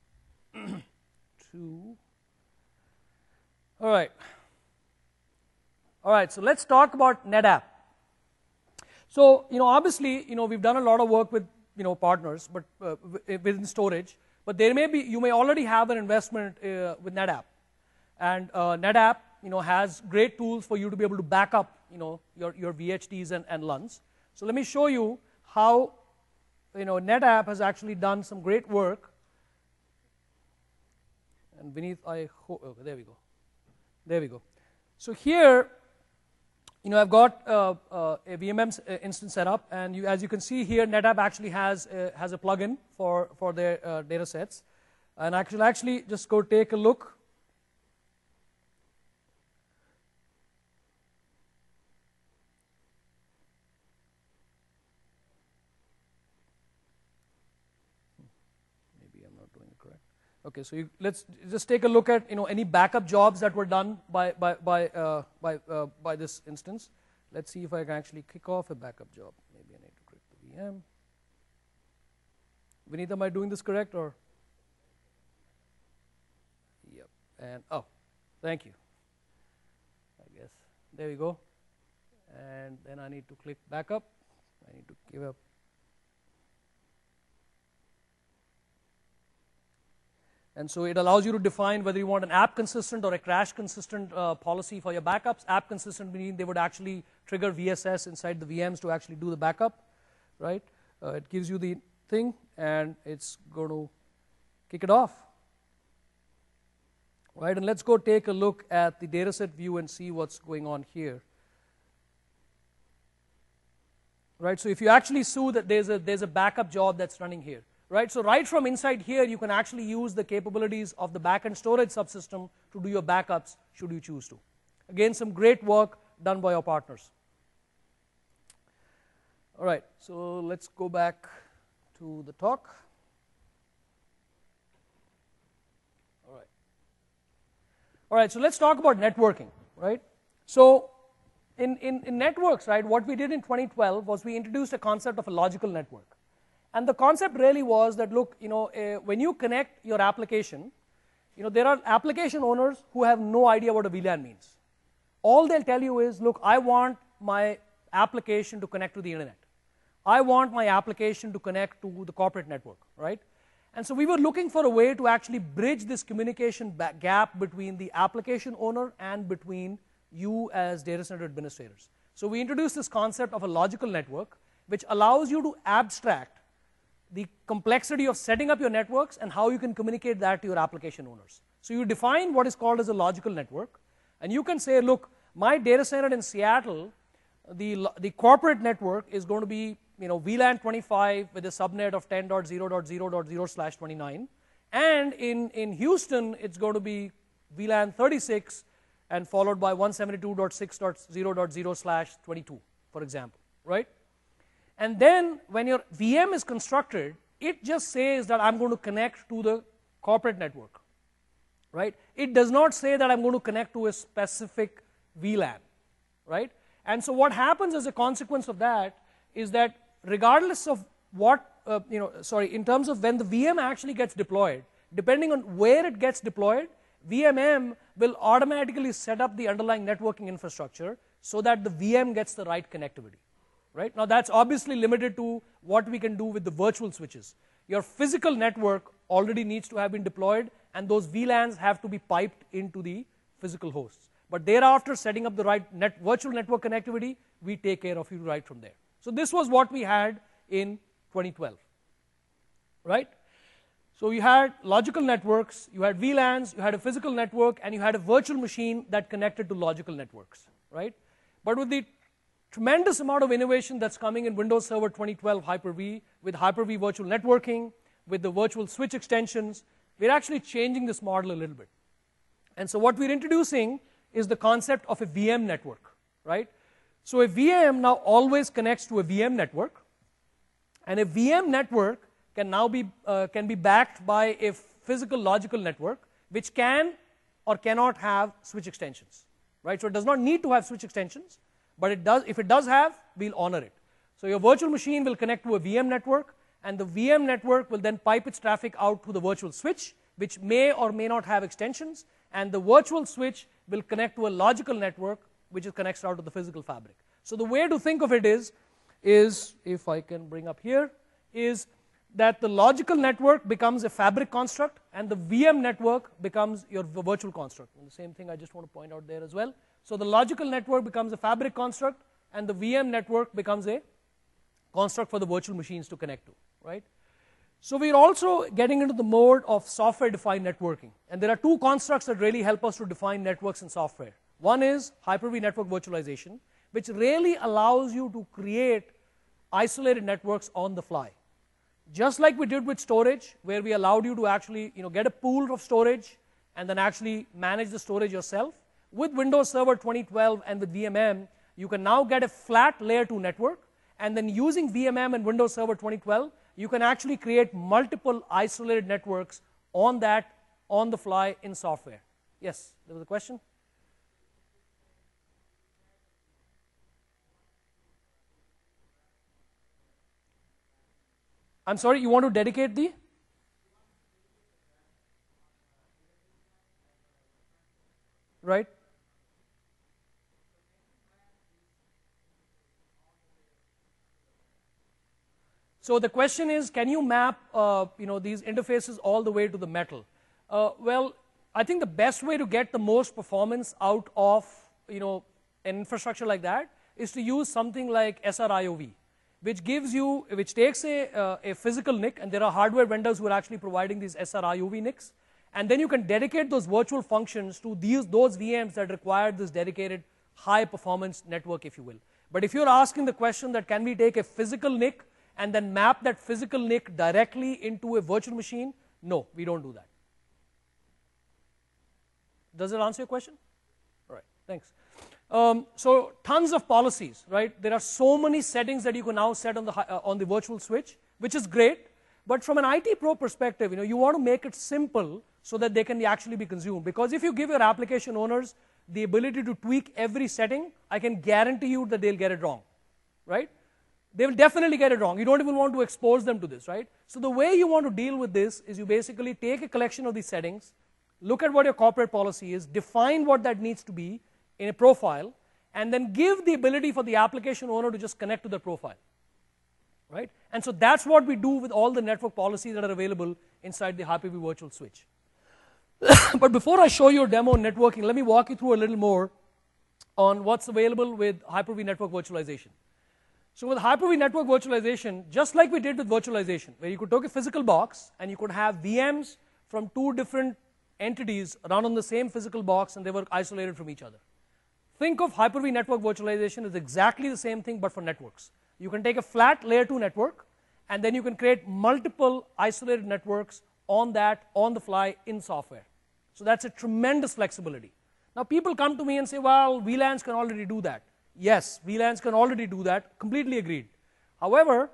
Two. All right. All right, so let's talk about NetApp. So, you know, obviously, you know, we've done a lot of work with, you know, partners, but uh, within storage, but there may be, you may already have an investment uh, with NetApp. And uh, NetApp, you know, has great tools for you to be able to back up, you know, your, your V H Ds and, and L U Ns. So let me show you how, you know, NetApp has actually done some great work. And beneath, I hope, okay, there we go. There we go. So here, you know, I've got uh, uh, a V M M instance set up, and you, as you can see here, NetApp actually has a, has a plugin for for their uh, data sets, and I can actually just go take a look. Maybe I'm not doing it correct. Okay, so you, let's just take a look at, you know, any backup jobs that were done by by by uh, by uh, by this instance. Let's see if I can actually kick off a backup job. Maybe I need to create the V M. Vinita, am I doing this correct or? Yep. And oh, thank you. I guess there we go. And then I need to click backup. I need to give up. And so it allows you to define whether you want an app consistent or a crash consistent uh, policy for your backups. App consistent meaning they would actually trigger V S S inside the V Ms to actually do the backup, right? Uh, it gives you the thing, and it's going to kick it off, right? And let's go take a look at the dataset view and see what's going on here, right? So if you actually see that there's a there's a backup job that's running here. Right, so right from inside here, you can actually use the capabilities of the backend storage subsystem to do your backups, should you choose to. Again, some great work done by our partners. All right, so let's go back to the talk. All right. All right, so let's talk about networking, right? So in, in, in networks, right, what we did in twenty twelve was we introduced a concept of a logical network. And the concept really was that, look, you know, uh, when you connect your application, you know, there are application owners who have no idea what a V LAN means. All they'll tell you is, look, I want my application to connect to the internet. I want my application to connect to the corporate network, right? And so we were looking for a way to actually bridge this communication gap between the application owner and between you as data center administrators. So we introduced this concept of a logical network, which allows you to abstract the complexity of setting up your networks and how you can communicate that to your application owners. So you define what is called as a logical network, and you can say, look, my data center in Seattle, the, the corporate network is going to be, you know, V LAN twenty-five with a subnet of ten dot zero dot zero dot zero slash twenty-nine, and in, in Houston, it's going to be V LAN thirty-six and followed by one seventy-two dot six dot zero dot zero slash twenty-two, for example, right? And then when your V M is constructed, it just says that I'm going to connect to the corporate network, right? It does not say that I'm going to connect to a specific V LAN, right? And so what happens as a consequence of that is that regardless of what, uh, you know, sorry, in terms of when the V M actually gets deployed, depending on where it gets deployed, V M M will automatically set up the underlying networking infrastructure so that the V M gets the right connectivity. Right? Now that's obviously limited to what we can do with the virtual switches. Your physical network already needs to have been deployed, and those V LANs have to be piped into the physical hosts. But thereafter, setting up the right net virtual network connectivity, we take care of you right from there. So this was what we had in twenty twelve, right? So you had logical networks, you had V LANs, you had a physical network, and you had a virtual machine that connected to logical networks, right? But with the tremendous amount of innovation that's coming in Windows Server twenty twelve Hyper-V, with Hyper-V virtual networking, with the virtual switch extensions, we're actually changing this model a little bit. And so what we're introducing is the concept of a V M network, right? So a V M now always connects to a V M network, and a V M network can now be, uh, can be backed by a physical logical network, which can or cannot have switch extensions, right? So it does not need to have switch extensions, but it does, if it does have, we'll honor it. So your virtual machine will connect to a V M network, and the V M network will then pipe its traffic out to the virtual switch, which may or may not have extensions, and the virtual switch will connect to a logical network, which is connects out to the physical fabric. So the way to think of it is, is if I can bring up here, is that the logical network becomes a fabric construct, and the V M network becomes your virtual construct. And the same thing I just want to point out there as well. So the logical network becomes a fabric construct, and the V M network becomes a construct for the virtual machines to connect to, right? So we're also getting into the mode of software-defined networking. And there are two constructs that really help us to define networks in software. One is Hyper-V network virtualization, which really allows you to create isolated networks on the fly. Just like we did with storage, where we allowed you to actually you know, get a pool of storage and then actually manage the storage yourself. With Windows Server twenty twelve and with V M M, you can now get a flat layer two network, and then using V M M and Windows Server twenty twelve, you can actually create multiple isolated networks on that, on the fly in software. Yes, there was a question? I'm sorry, you want to dedicate the? Right. So the question is, can you map uh, you know, these interfaces all the way to the metal? Uh, well, I think the best way to get the most performance out of you know, an infrastructure like that is to use something like S R I O V, which gives you, which takes a, uh, a physical N I C, and there are hardware vendors who are actually providing these S R I O V N I Cs, and then you can dedicate those virtual functions to these, those V Ms that require this dedicated high performance network, if you will. But if you're asking the question that can we take a physical N I C and then map that physical N I C directly into a virtual machine, no, we don't do that. Does it answer your question? All right, thanks. Um, so tons of policies, right? There are so many settings that you can now set on the, uh, on the virtual switch, which is great. But from an I T pro perspective, you know, you want to make it simple so that they can actually be consumed. Because if you give your application owners the ability to tweak every setting, I can guarantee you that they'll get it wrong, right? They will definitely get it wrong. You don't even want to expose them to this, right? So the way you want to deal with this is you basically take a collection of these settings, look at what your corporate policy is, define what that needs to be in a profile, and then give the ability for the application owner to just connect to the profile, right? And so that's what we do with all the network policies that are available inside the Hyper-V virtual switch. But before I show you a demo on networking, let me walk you through a little more on what's available with Hyper-V network virtualization. So with Hyper-V network virtualization, just like we did with virtualization, where you could take a physical box and you could have V Ms from two different entities run on the same physical box and they were isolated from each other. Think of Hyper-V network virtualization as exactly the same thing but for networks. You can take a flat layer two network and then you can create multiple isolated networks on that, on the fly in software. So that's a tremendous flexibility. Now people come to me and say, well, V LANs can already do that. Yes, V LANs can already do that, completely agreed. However,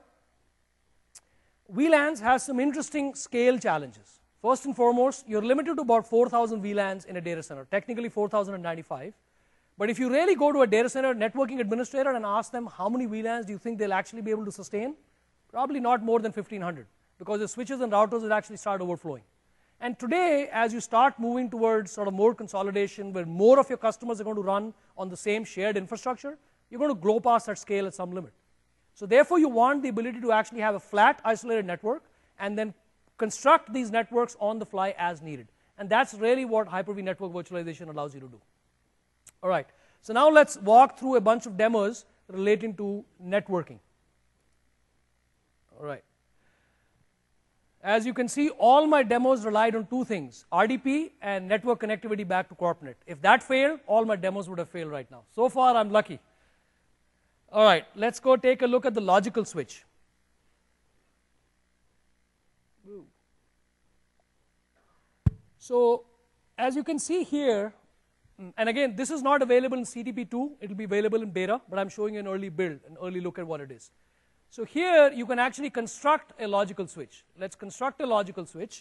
V LANs has some interesting scale challenges. First and foremost, you're limited to about four thousand V LANs in a data center, technically four thousand ninety-five. But if you really go to a data center networking administrator and ask them how many V LANs do you think they'll actually be able to sustain, probably not more than fifteen hundred, because the switches and routers will actually start overflowing. And today, as you start moving towards sort of more consolidation, where more of your customers are going to run on the same shared infrastructure, you're going to grow past that scale at some limit. So therefore, you want the ability to actually have a flat, isolated network, and then construct these networks on the fly as needed. And that's really what Hyper-V network virtualization allows you to do. All right, so now let's walk through a bunch of demos relating to networking. All right. As you can see, all my demos relied on two things, R D P and network connectivity back to CorpNet. If that failed, all my demos would have failed right now. So far, I'm lucky. All right, let's go take a look at the logical switch. So as you can see here, and again, this is not available in C T P two, it will be available in beta, but I'm showing you an early build, an early look at what it is. So here, you can actually construct a logical switch. Let's construct a logical switch,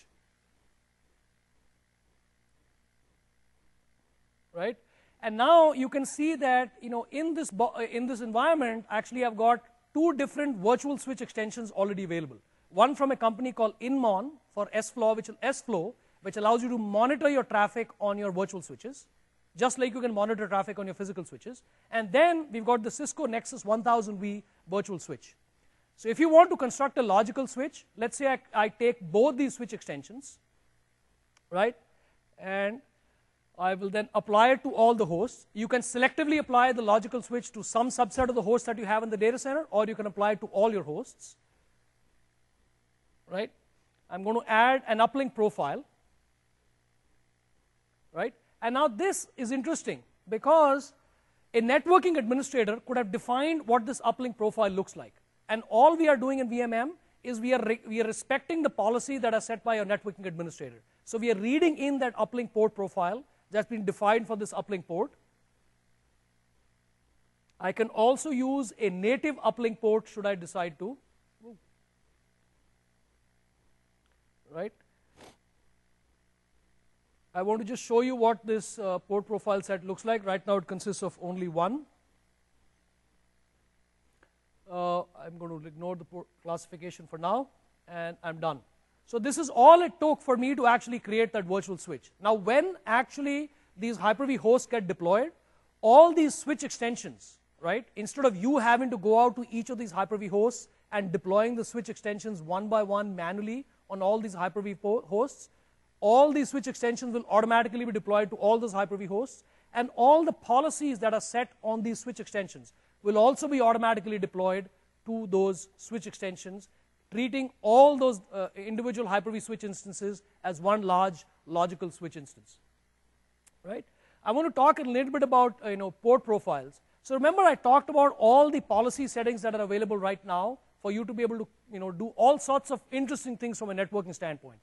right? And now you can see that, you know, in this, in this environment, actually I've got two different virtual switch extensions already available. One from a company called Inmon for S F L O, which is S F L O, which allows you to monitor your traffic on your virtual switches, just like you can monitor traffic on your physical switches. And then we've got the Cisco Nexus one thousand V virtual switch. So if you want to construct a logical switch, let's say I, I take both these switch extensions, right? And I will then apply it to all the hosts. You can selectively apply the logical switch to some subset of the hosts that you have in the data center, or you can apply it to all your hosts. Right? I'm going to add an uplink profile. Right? And now this is interesting because a networking administrator could have defined what this uplink profile looks like. And all we are doing in V M M is we are, we are respecting the policy that are set by your networking administrator. So we are reading in that uplink port profile that's been defined for this uplink port. I can also use a native uplink port should I decide to. Right? I want to just show you what this uh, port profile set looks like. Right now it consists of only one. Uh, I'm going to ignore the port classification for now, and I'm done. So this is all it took for me to actually create that virtual switch. Now when actually these Hyper-V hosts get deployed, all these switch extensions, right, instead of you having to go out to each of these Hyper-V hosts and deploying the switch extensions one by one manually on all these Hyper-V hosts, all these switch extensions will automatically be deployed to all those Hyper-V hosts, and all the policies that are set on these switch extensions will also be automatically deployed to those switch extensions, treating all those uh, individual Hyper-V switch instances as one large logical switch instance. Right? I want to talk a little bit about uh, you know, port profiles. So remember I talked about all the policy settings that are available right now for you to be able to you know, do all sorts of interesting things from a networking standpoint.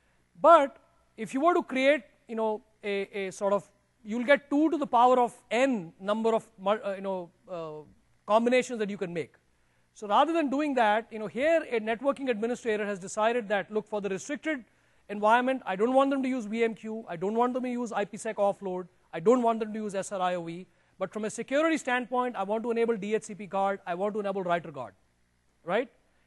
But if you were to create you know, a, a sort of, you'll get two to the power of n number of uh, you know, uh, combinations that you can make. So rather than doing that, you know, here a networking administrator has decided that, look, for the restricted environment, I don't want them to use V M Q, I don't want them to use IPsec offload, I don't want them to use S R I O V, but from a security standpoint, I want to enable D H C P guard, I want to enable writer guard, right?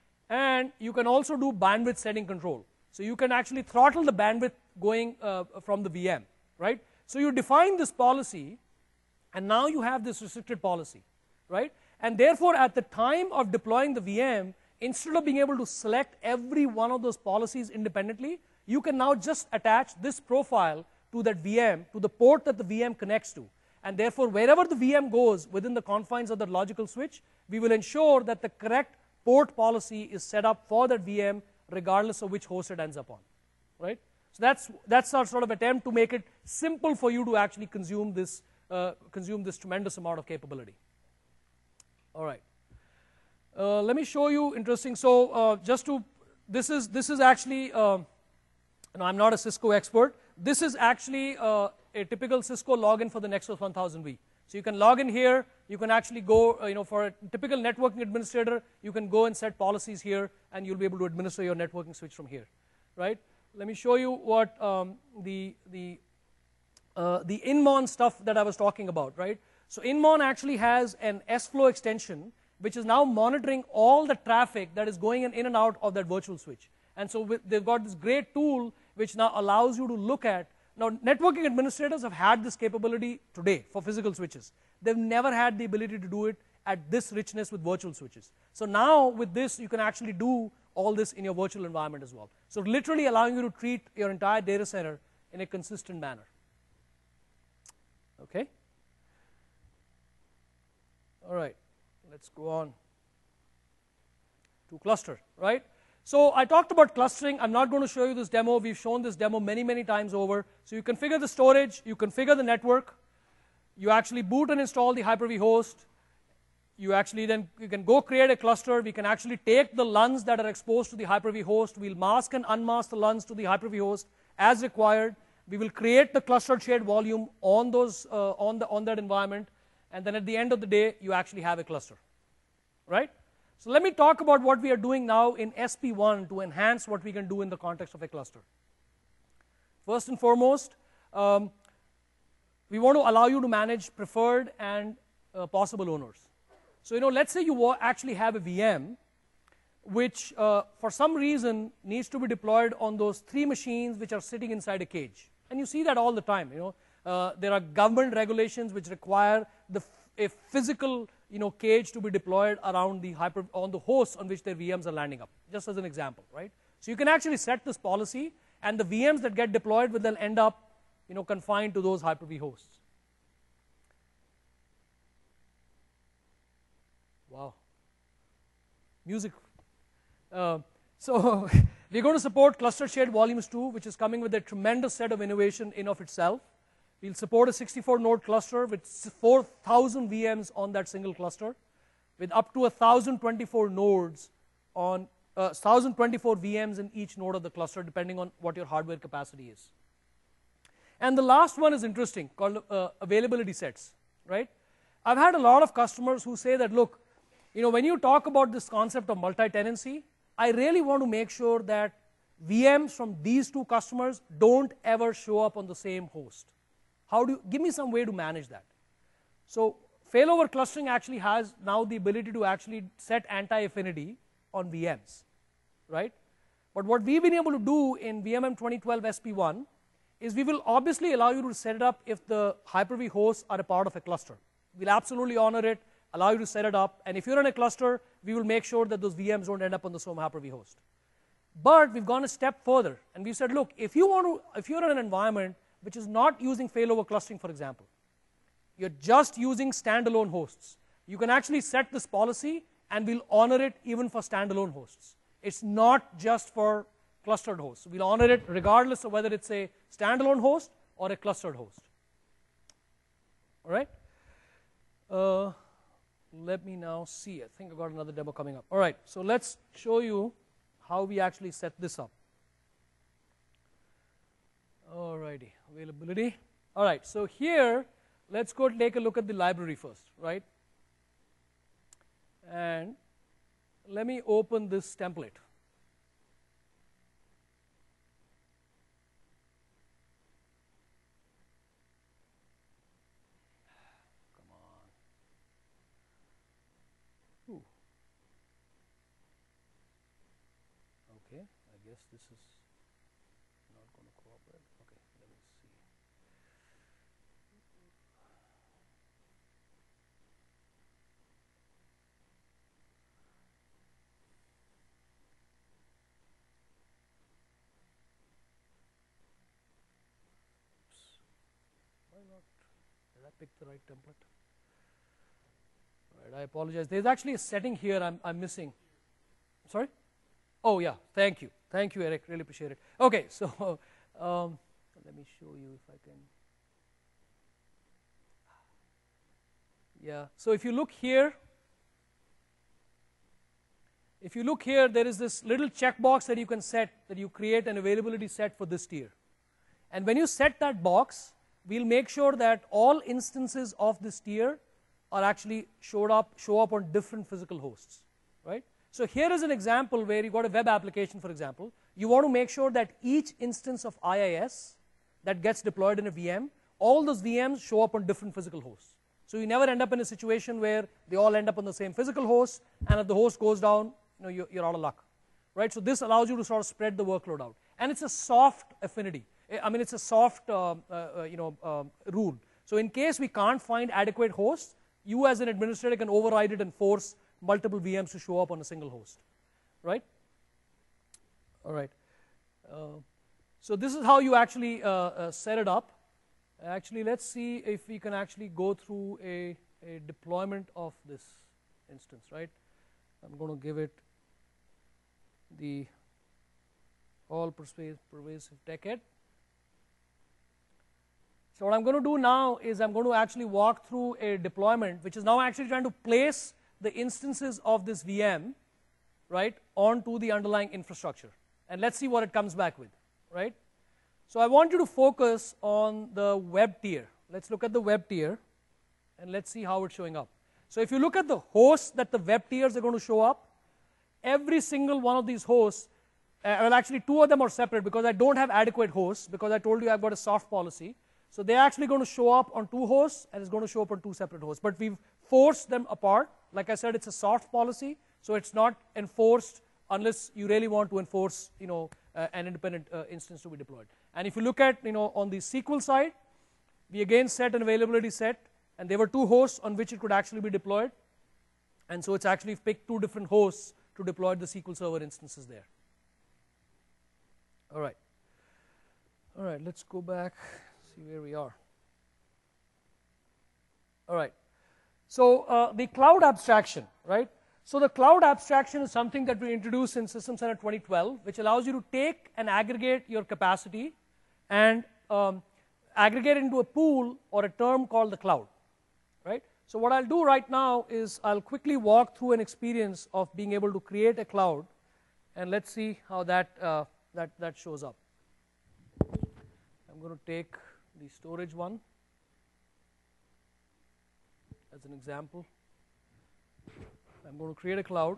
And you can also do bandwidth setting control. So you can actually throttle the bandwidth going uh, from the V M, right? So you define this policy, and now you have this restricted policy, right? And therefore, at the time of deploying the V M, instead of being able to select every one of those policies independently, you can now just attach this profile to that V M, to the port that the V M connects to. And therefore, wherever the V M goes within the confines of the logical switch, we will ensure that the correct port policy is set up for that V M regardless of which host it ends up on, right? So that's, that's our sort of attempt to make it simple for you to actually consume this, uh, consume this tremendous amount of capability. All right. Uh, let me show you interesting. So uh, just to, this is, this is actually, uh, you know, I'm not a Cisco expert. This is actually uh, a typical Cisco login for the Nexus one thousand V. So you can log in here, you can actually go, uh, you know, for a typical networking administrator, you can go and set policies here, and you'll be able to administer your networking switch from here, right? Let me show you what um, the, the, uh, the Inmon stuff that I was talking about, right? So Inmon actually has an S flow extension, which is now monitoring all the traffic that is going in, in and out of that virtual switch. And so with, they've got this great tool, which now allows you to look at. Now, networking administrators have had this capability today for physical switches. They've never had the ability to do it at this richness with virtual switches. So now, with this, you can actually do all this in your virtual environment as well. So literally allowing you to treat your entire data center in a consistent manner. Okay? All right. Let's go on to cluster, right? So I talked about clustering. I'm not going to show you this demo. We've shown this demo many, many times over. So you configure the storage, you configure the network, you actually boot and install the Hyper-V host. You actually then, you can go create a cluster. We can actually take the L U Ns that are exposed to the Hyper-V host. We'll mask and unmask the L U Ns to the Hyper-V host as required. We will create the clustered shared volume on those, uh, on, the, on that environment. And then at the end of the day, you actually have a cluster, right? So let me talk about what we are doing now in S P one to enhance what we can do in the context of a cluster. First and foremost, um, we want to allow you to manage preferred and uh, possible owners. So, you know, let's say you actually have a V M which uh, for some reason needs to be deployed on those three machines which are sitting inside a cage. And you see that all the time, you know. Uh, there are government regulations which require the f a physical you know, cage to be deployed around the hyper, on the hosts on which their V Ms are landing up, just as an example, right? So you can actually set this policy, and the V Ms that get deployed will then end up you know, confined to those Hyper-V hosts. Wow. Music. Uh, so we're going to support Cluster Shared Volumes two, which is coming with a tremendous set of innovation in of itself. We'll support a sixty-four node cluster with four thousand V Ms on that single cluster, with up to one thousand twenty-four nodes on uh, one thousand twenty-four V Ms in each node of the cluster, depending on what your hardware capacity is. And the last one is interesting, called uh, availability sets, right? I've had a lot of customers who say that, look, you know, when you talk about this concept of multi-tenancy, I really want to make sure that V Ms from these two customers don't ever show up on the same host. How do you, give me some way to manage that. So failover clustering actually has now the ability to actually set anti-affinity on V Ms, right? But what we've been able to do in V M M twenty twelve S P one is we will obviously allow you to set it up if the Hyper-V hosts are a part of a cluster. We'll absolutely honor it, allow you to set it up, and if you're in a cluster, we will make sure that those V Ms don't end up on the same Hyper-V host. But we've gone a step further, and we said, look, if you want to, if you're in an environment which is not using failover clustering, for example, you're just using standalone hosts, you can actually set this policy and we'll honor it even for standalone hosts. It's not just for clustered hosts. We'll honor it regardless of whether it's a standalone host or a clustered host. All right? Uh, let me now see. I think I've got another demo coming up. All right, so let's show you how we actually set this up. All righty, availability. All right, so here, let's go take a look at the library first, right? And let me open this template. Come on. Ooh. Okay, I guess this is not going to cooperate. Okay, let me see. Why not? Did I pick the right template? All right, I apologize. There's actually a setting here I'm, I'm missing. Sorry? Oh, yeah. Thank you. Thank you, Eric. Really appreciate it. Okay, so um, let me show you if I can. Yeah, so if you look here, if you look here, there is this little checkbox that you can set, that you create an availability set for this tier. And when you set that box, we'll make sure that all instances of this tier are actually showed up, show up on different physical hosts, right? So here is an example where you got a web application, for example. You want to make sure that each instance of I I S that gets deployed in a V M, all those V Ms show up on different physical hosts. So you never end up in a situation where they all end up on the same physical host, and if the host goes down, you know, you're, you're out of luck, right? So this allows you to sort of spread the workload out, and it's a soft affinity. I mean, it's a soft, uh, uh, you know, uh, rule. So in case we can't find adequate hosts, you as an administrator can override it and force multiple V Ms to show up on a single host, right? All right. Uh, so this is how you actually uh, uh, set it up. Actually, let's see if we can actually go through a, a deployment of this instance, right? I'm going to give it the all pervasive, pervasive TechEd. So what I'm going to do now is I'm going to actually walk through a deployment, which is now actually trying to place the instances of this V M, right, onto the underlying infrastructure. And let's see what it comes back with, right? So I want you to focus on the web tier. Let's look at the web tier, and let's see how it's showing up. So if you look at the hosts that the web tiers are going to show up, every single one of these hosts, uh, well, actually two of them are separate because I don't have adequate hosts, because I told you I've got a soft policy. So they're actually going to show up on two hosts, and it's going to show up on two separate hosts. But we've forced them apart. Like I said, it's a soft policy, so it's not enforced unless you really want to enforce, you know, uh, an independent uh, instance to be deployed. And if you look at, you know, on the S Q L side, we again set an availability set, and there were two hosts on which it could actually be deployed. And so it's actually picked two different hosts to deploy the S Q L Server instances there. All right. All right, let's go back. see where we are. All right. So uh, the cloud abstraction, right? So the cloud abstraction is something that we introduced in System Center twenty twelve, which allows you to take and aggregate your capacity and um, aggregate into a pool or a term called the cloud, right? So what I'll do right now is I'll quickly walk through an experience of being able to create a cloud, and let's see how that uh, that that shows up. I'm going to take the storage one as an example. I'm going to create a cloud.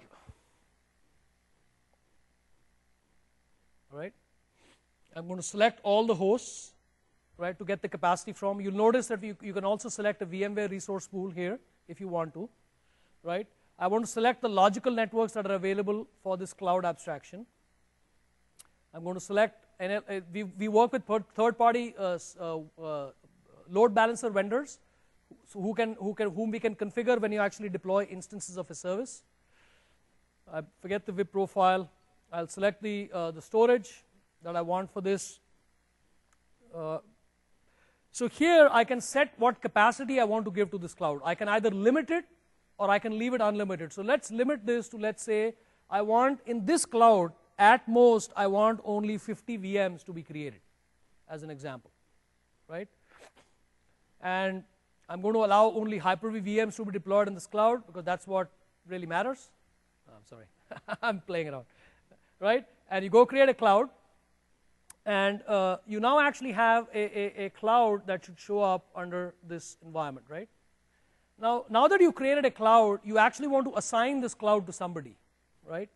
All right. I'm going to select all the hosts, right, to get the capacity from. You'll notice that you, you can also select a VMware resource pool here if you want to, right? I want to select the logical networks that are available for this cloud abstraction. I'm going to select, and uh, we, we work with third-party uh, uh, uh, load balancer vendors, so who can, who can, whom we can configure when you actually deploy instances of a service. I forget the V I P profile. I'll select the, uh, the storage that I want for this. Uh, so here I can set what capacity I want to give to this cloud. I can either limit it or I can leave it unlimited. So let's limit this to, let's say, I want in this cloud, at most, I want only fifty V Ms to be created, as an example, right? And I'm going to allow only Hyper-V V Ms to be deployed in this cloud because that's what really matters. Oh, I'm sorry, I'm playing around, right? And you go create a cloud, and uh, you now actually have a, a, a cloud that should show up under this environment, right? Now, now that you created a cloud, you actually want to assign this cloud to somebody, right?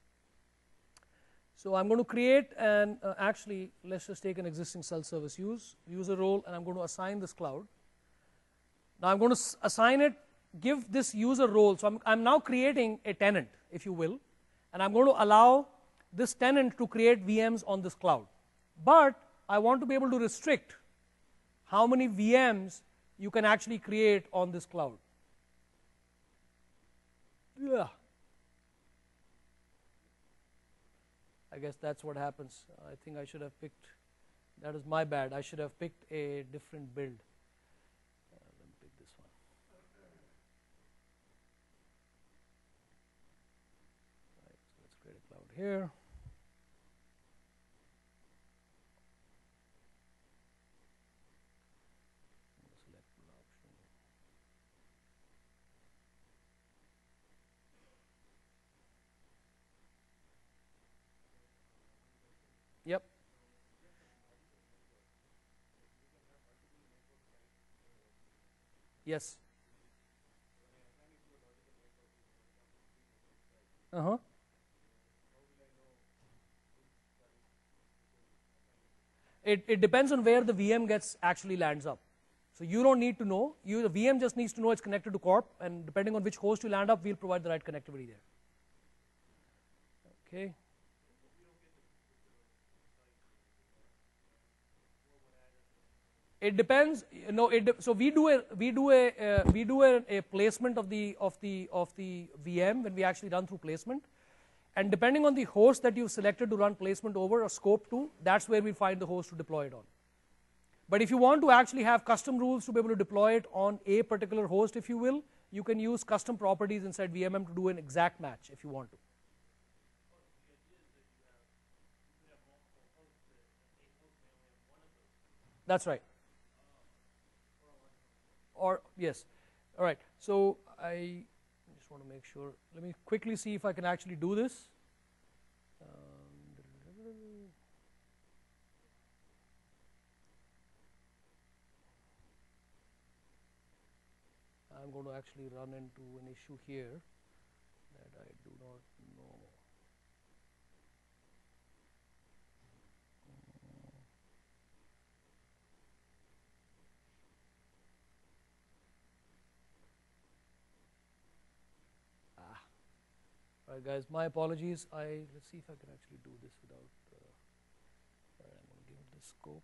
So I'm going to create an, uh, actually, let's just take an existing self-service use, user role, and I'm going to assign this cloud. Now I'm going to assign it, give this user role. So I'm, I'm now creating a tenant, if you will, and I'm going to allow this tenant to create V Ms on this cloud. But I want to be able to restrict how many V Ms you can actually create on this cloud. Yeah. I guess that's what happens. I think I should have picked, that is my bad. I should have picked a different build. Uh, let me pick this one. Right, so let's create a cloud here. Yep. Yes. Uh-huh. It, it depends on where the V M gets actually lands up. So you don't need to know. You, the V M just needs to know it's connected to Corp, and depending on which host you land up, we'll provide the right connectivity there. Okay. It depends. No, it de so we do a we do a uh, we do a, a placement of the of the of the V M when we actually run through placement, and depending on the host that you've selected to run placement over or scope to, that's where we find the host to deploy it on. But if you want to actually have custom rules to be able to deploy it on a particular host, if you will, you can use custom properties inside V M M to do an exact match if you want to. That's right. Or yes, all right. So I just want to make sure. Let me quickly see if I can actually do this. Um, I'm going to actually run into an issue here that I do not know. All right, guys, my apologies. I let's see if I can actually do this without. Uh, all right, I'm going to give it the scope.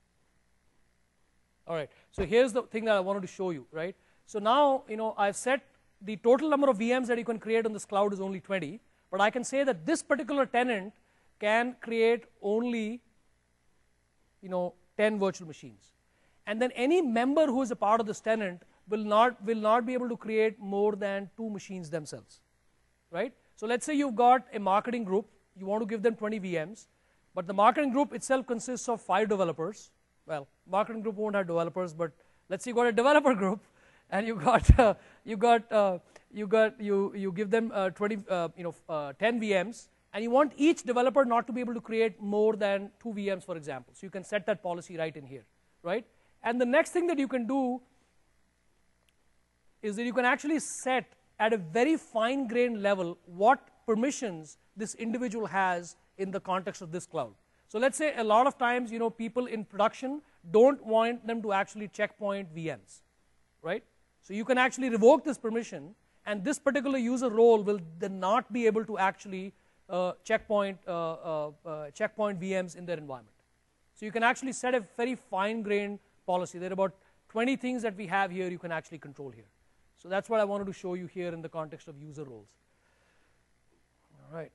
All right, so here's the thing that I wanted to show you, right? So now, you know, I've set the total number of V Ms that you can create on this cloud is only twenty, but I can say that this particular tenant can create only, you know, ten virtual machines. and then any member who is a part of this tenant will not, will not be able to create more than two machines themselves, right? So let's say you've got a marketing group, you want to give them twenty V Ms, but the marketing group itself consists of five developers. Well, marketing group won't have developers, but let's say you got a developer group, and you got uh, you got uh, you got you you give them uh, twenty uh, you know uh, ten V Ms, and you want each developer not to be able to create more than two V Ms, for example. So you can set that policy right in here, right? And the next thing that you can do is that you can actually set at a very fine-grained level what permissions this individual has in the context of this cloud. So let's say a lot of times, you know, people in production don't want them to actually checkpoint V Ms, right? So you can actually revoke this permission, and this particular user role will then not be able to actually uh, checkpoint uh, uh, uh, checkpoint V Ms in their environment. So you can actually set a very fine-grained policy. There are about twenty things that we have here you can actually control here. So that's what I wanted to show you here in the context of user roles. All right.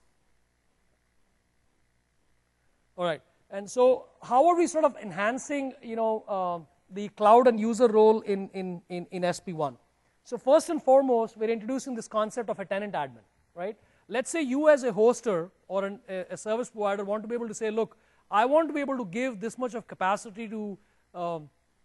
All right. And so how are we sort of enhancing, you know, uh, the cloud and user role in, in, in, in S P one? So first and foremost, we're introducing this concept of a tenant admin, right? Let's say you as a hoster or an, a, a service provider want to be able to say, look, I want to be able to give this much of capacity to, um,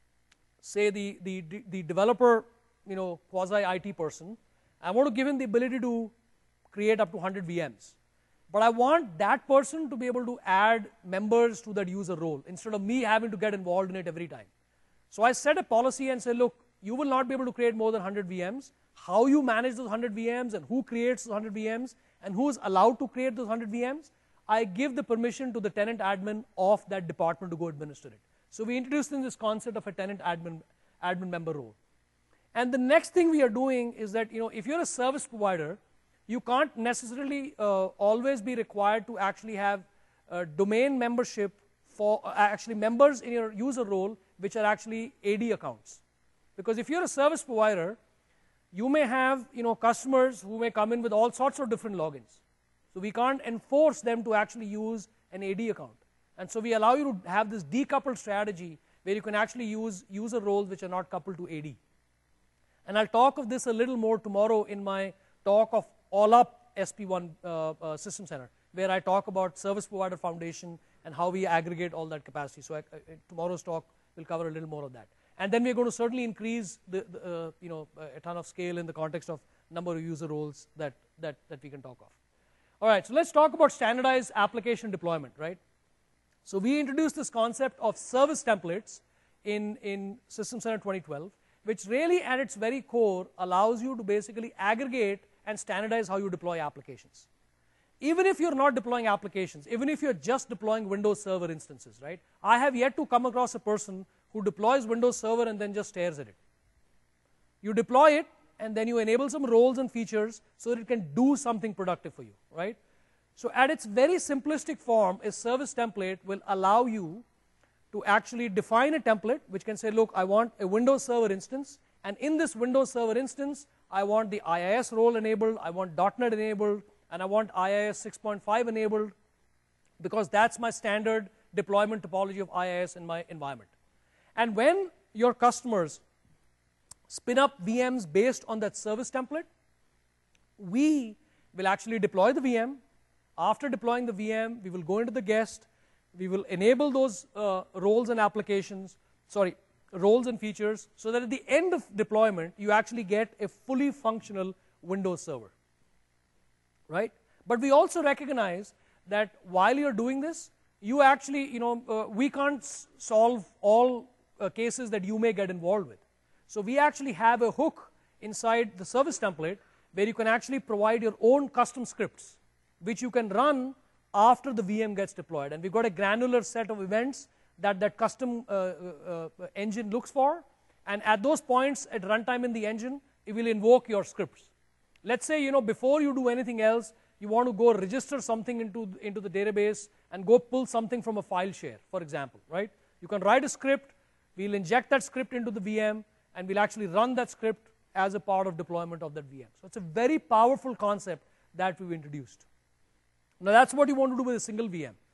say, the, the, the developer, you know, quasi-I T person. I want to give him the ability to create up to one hundred V Ms. But I want that person to be able to add members to that user role instead of me having to get involved in it every time. So I set a policy and say, look, you will not be able to create more than one hundred V Ms. How you manage those one hundred V Ms and who creates those one hundred V Ms and who is allowed to create those one hundred V Ms, I give the permission to the tenant admin of that department to go administer it. So we introduced in this concept of a tenant admin, admin member role. And the next thing we are doing is that, you know, if you're a service provider, you can't necessarily uh, always be required to actually have uh, domain membership for uh, actually members in your user role which are actually A D accounts. Because if you're a service provider, you may have, you know, customers who may come in with all sorts of different logins. So we can't enforce them to actually use an A D account. And so we allow you to have this decoupled strategy where you can actually use user roles which are not coupled to A D. And I'll talk of this a little more tomorrow in my talk of all up S P one uh, uh, System Center, where I talk about service provider foundation and how we aggregate all that capacity. So I, uh, tomorrow's talk will cover a little more of that. And then we're going to certainly increase the, the uh, you know, a ton of scale in the context of number of user roles that, that, that we can talk of. All right, so let's talk about standardized application deployment, right? So we introduced this concept of service templates in, in System Center twenty twelve, which really at its very core allows you to basically aggregate and standardize how you deploy applications. Even if you're not deploying applications, even if you're just deploying Windows Server instances, right? I have yet to come across a person who deploys Windows Server and then just stares at it. You deploy it, and then you enable some roles and features so that it can do something productive for you, right? So at its very simplistic form, a service template will allow you to actually define a template which can say, look, I want a Windows Server instance, and in this Windows Server instance, I want the I I S role enabled, I want dot net enabled, and I want I I S six point five enabled, because that's my standard deployment topology of I I S in my environment. And when your customers spin up V Ms based on that service template, we will actually deploy the V M. After deploying the V M, we will go into the guest, we will enable those uh, roles and applications, sorry, roles and features, so that at the end of deployment, you actually get a fully functional Windows Server, right? But we also recognize that while you're doing this, you actually, you know, uh, we can't solve all uh, cases that you may get involved with. So we actually have a hook inside the service template where you can actually provide your own custom scripts, which you can run after the V M gets deployed. And we've got a granular set of events that that custom uh, uh, uh, engine looks for, and at those points at runtime in the engine, it will invoke your scripts. Let's say, you know, before you do anything else, you want to go register something into, into the database and go pull something from a file share, for example, right? You can write a script, we'll inject that script into the V M, and we'll actually run that script as a part of deployment of that V M. So it's a very powerful concept that we've introduced. Now that's what you want to do with a single V M.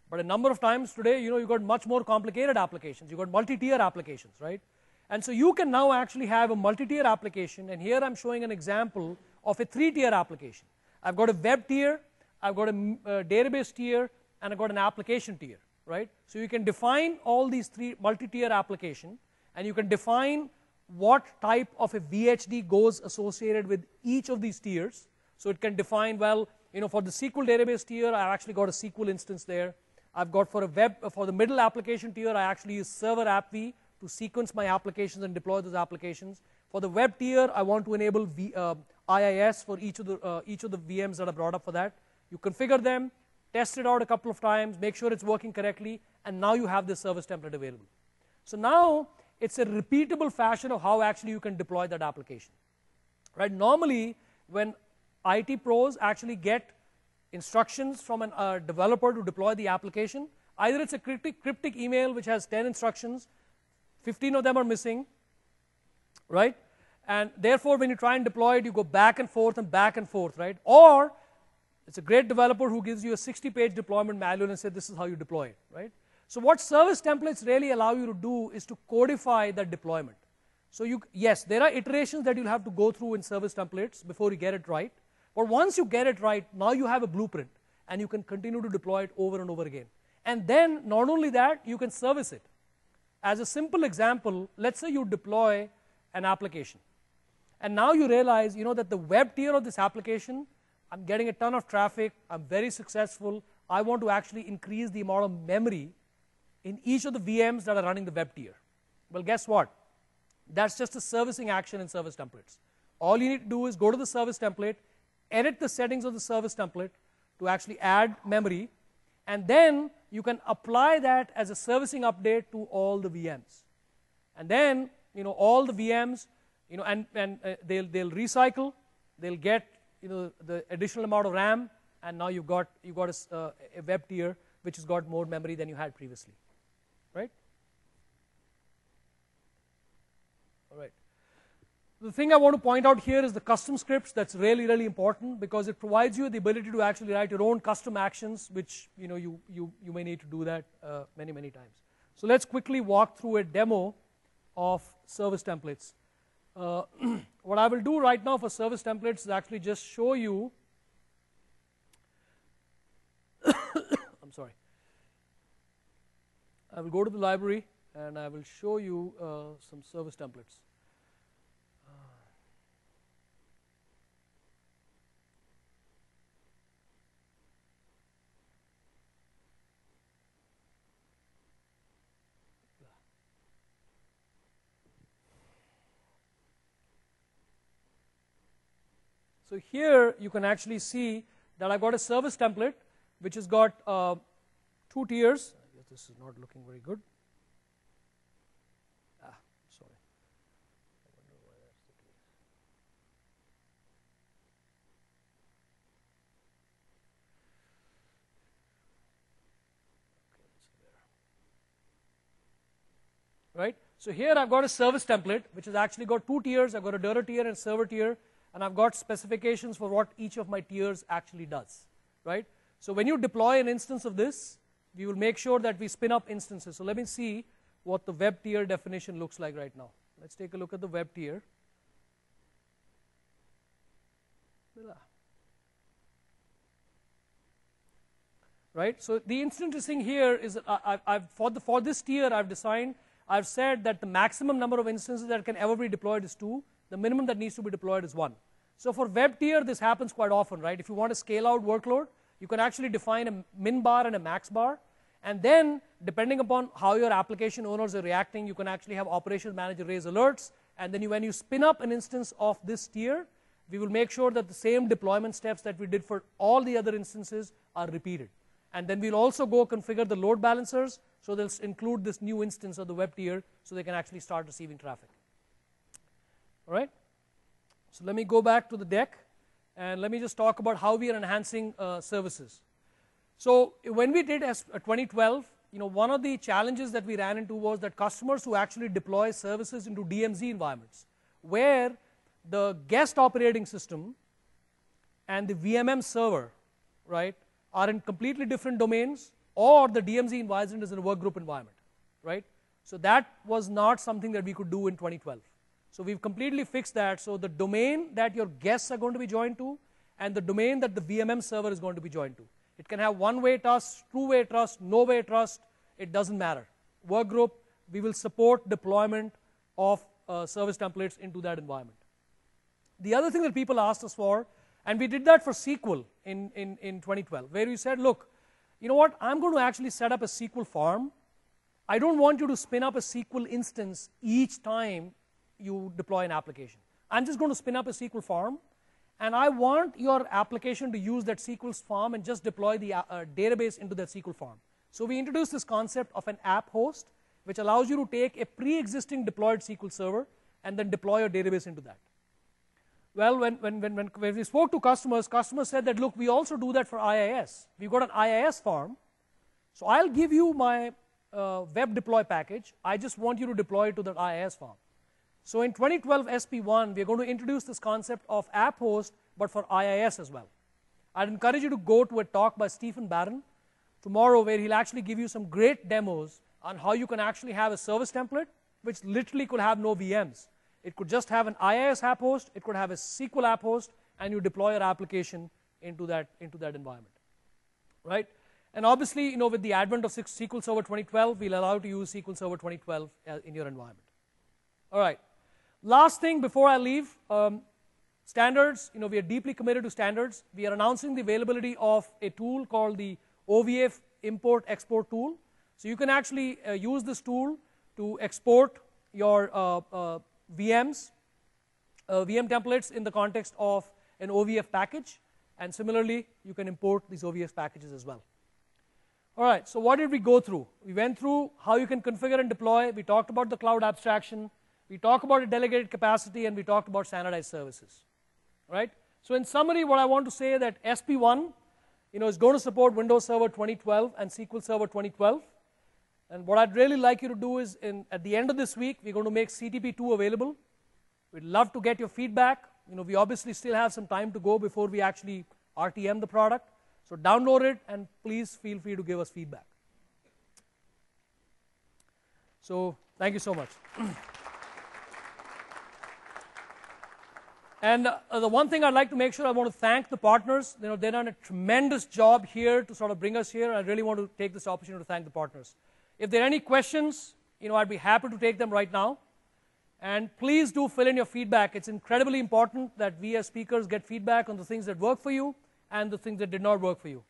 But a number of times today, you know, you've got much more complicated applications. You've got multi-tier applications, right? And so you can now actually have a multi-tier application, and here I'm showing an example of a three-tier application. I've got a web tier, I've got a uh, database tier, and I've got an application tier, right? So you can define all these three multi-tier application, and you can define what type of a V H D goes associated with each of these tiers. So it can define, well, you know, for the S Q L database tier, I've actually got a S Q L instance there. I've got for a web, for the middle application tier, I actually use server appv to sequence my applications and deploy those applications. For the web tier, I want to enable v, uh, I I S for each of the uh, each of the V Ms that are brought up for that. You configure them, test it out a couple of times, make sure it's working correctly, and now you have this service template available. So now it's a repeatable fashion of how actually you can deploy that application. Right? Normally, when I T pros actually get instructions from a uh, developer to deploy the application, either it's a cryptic, cryptic email which has ten instructions, fifteen of them are missing, right? And therefore, when you try and deploy it, you go back and forth and back and forth, right? Or it's a great developer who gives you a sixty page deployment manual and says this is how you deploy it, right? So what service templates really allow you to do is to codify that deployment. So you, yes, there are iterations that you'll have to go through in service templates before you get it right. But once you get it right, now you have a blueprint, and you can continue to deploy it over and over again. And then, not only that, you can service it. As a simple example, let's say you deploy an application, and now you realize, you know, that the web tier of this application, I'm getting a ton of traffic, I'm very successful, I want to actually increase the amount of memory in each of the V Ms that are running the web tier. Well, guess what? That's just a servicing action in service templates. All you need to do is go to the service template, edit the settings of the service template to actually add memory, and then you can apply that as a servicing update to all the V Ms. And then, you know, all the V Ms, you know, and, and uh, they'll, they'll recycle, they'll get, you know, the additional amount of RAM, and now you've got, you've got a, uh, a web tier which has got more memory than you had previously, right? All right. The thing I want to point out here is the custom scripts. That's really, really important because it provides you the ability to actually write your own custom actions, which, you know, you, you, you may need to do that uh, many, many times. So let's quickly walk through a demo of service templates. Uh, what I will do right now for service templates is actually just show you, I'm sorry, I will go to the library and I will show you uh, some service templates. So here you can actually see that I've got a service template which has got uh, two tiers. I guess this is not looking very good. Ah, sorry. I wonder why that's the case. Okay, it's there. Right? So here I've got a service template which has actually got two tiers. I've got a D R tier and server tier. And I've got specifications for what each of my tiers actually does, right? So when you deploy an instance of this, we will make sure that we spin up instances. So let me see what the web tier definition looks like right now. Let's take a look at the web tier. Right? So the interesting thing here is that I, I've, for, the, for this tier I've designed, I've said that the maximum number of instances that can ever be deployed is two. The minimum that needs to be deployed is one. So for web tier, this happens quite often, right? If you want to scale out workload, you can actually define a min bar and a max bar. And then, depending upon how your application owners are reacting, you can actually have operations manager raise alerts. And then you, when you spin up an instance of this tier, we will make sure that the same deployment steps that we did for all the other instances are repeated. And then we'll also go configure the load balancers, so they'll include this new instance of the web tier so they can actually start receiving traffic. All right, so let me go back to the deck and let me just talk about how we are enhancing uh, services. So when we did as uh, twenty twelve, you know, one of the challenges that we ran into was that customers who actually deploy services into D M Z environments, where the guest operating system and the V M M server, right, are in completely different domains, or the D M Z environment is in a workgroup environment, right? So that was not something that we could do in twenty twelve. So we've completely fixed that. So the domain that your guests are going to be joined to and the domain that the V M M server is going to be joined to. It can have one-way trust, two-way trust, no-way trust, it doesn't matter. Workgroup, we will support deployment of uh, service templates into that environment. The other thing that people asked us for, and we did that for S Q L in, in, in twenty twelve, where we said, look, you know what, I'm going to actually set up a S Q L farm. I don't want you to spin up a S Q L instance each time you deploy an application. I'm just going to spin up a S Q L farm, and I want your application to use that S Q L farm and just deploy the uh, database into that S Q L farm. So we introduced this concept of an app host, which allows you to take a pre-existing deployed S Q L server and then deploy your database into that. Well, when, when, when, when, when we spoke to customers, customers said that, look, we also do that for I I S. We've got an I I S farm, so I'll give you my uh, web deploy package. I just want you to deploy it to that I I S farm. So in twenty twelve S P one, we're going to introduce this concept of app host, but for I I S as well. I'd encourage you to go to a talk by Stephen Barron tomorrow, where he'll actually give you some great demos on how you can actually have a service template, which literally could have no V Ms. It could just have an I I S app host, it could have a S Q L app host, and you deploy your application into that, into that environment, right? And obviously, you know, with the advent of S Q L Server twenty twelve, we'll allow you to use S Q L Server twenty twelve in your environment. All right. Last thing before I leave, um, standards. You know, we are deeply committed to standards. We are announcing the availability of a tool called the O V F import export tool. So you can actually uh, use this tool to export your uh, uh, V Ms, uh, V M templates in the context of an O V F package, and similarly, you can import these O V F packages as well. All right, so what did we go through? We went through how you can configure and deploy. We talked about the cloud abstraction. We talked about a delegated capacity, and we talked about standardized services, right? So in summary, what I want to say that S P one, you know, is going to support Windows Server twenty twelve and S Q L Server twenty twelve. And what I'd really like you to do is, in, at the end of this week, we're going to make C T P two available. We'd love to get your feedback. You know, we obviously still have some time to go before we actually R T M the product. So download it, and please feel free to give us feedback. So thank you so much. And uh, the one thing I'd like to make sure, I want to thank the partners. You know, they've done a tremendous job here to sort of bring us here. I really want to take this opportunity to thank the partners. If there are any questions, you know, I'd be happy to take them right now. And please do fill in your feedback. It's incredibly important that we as speakers get feedback on the things that work for you and the things that did not work for you.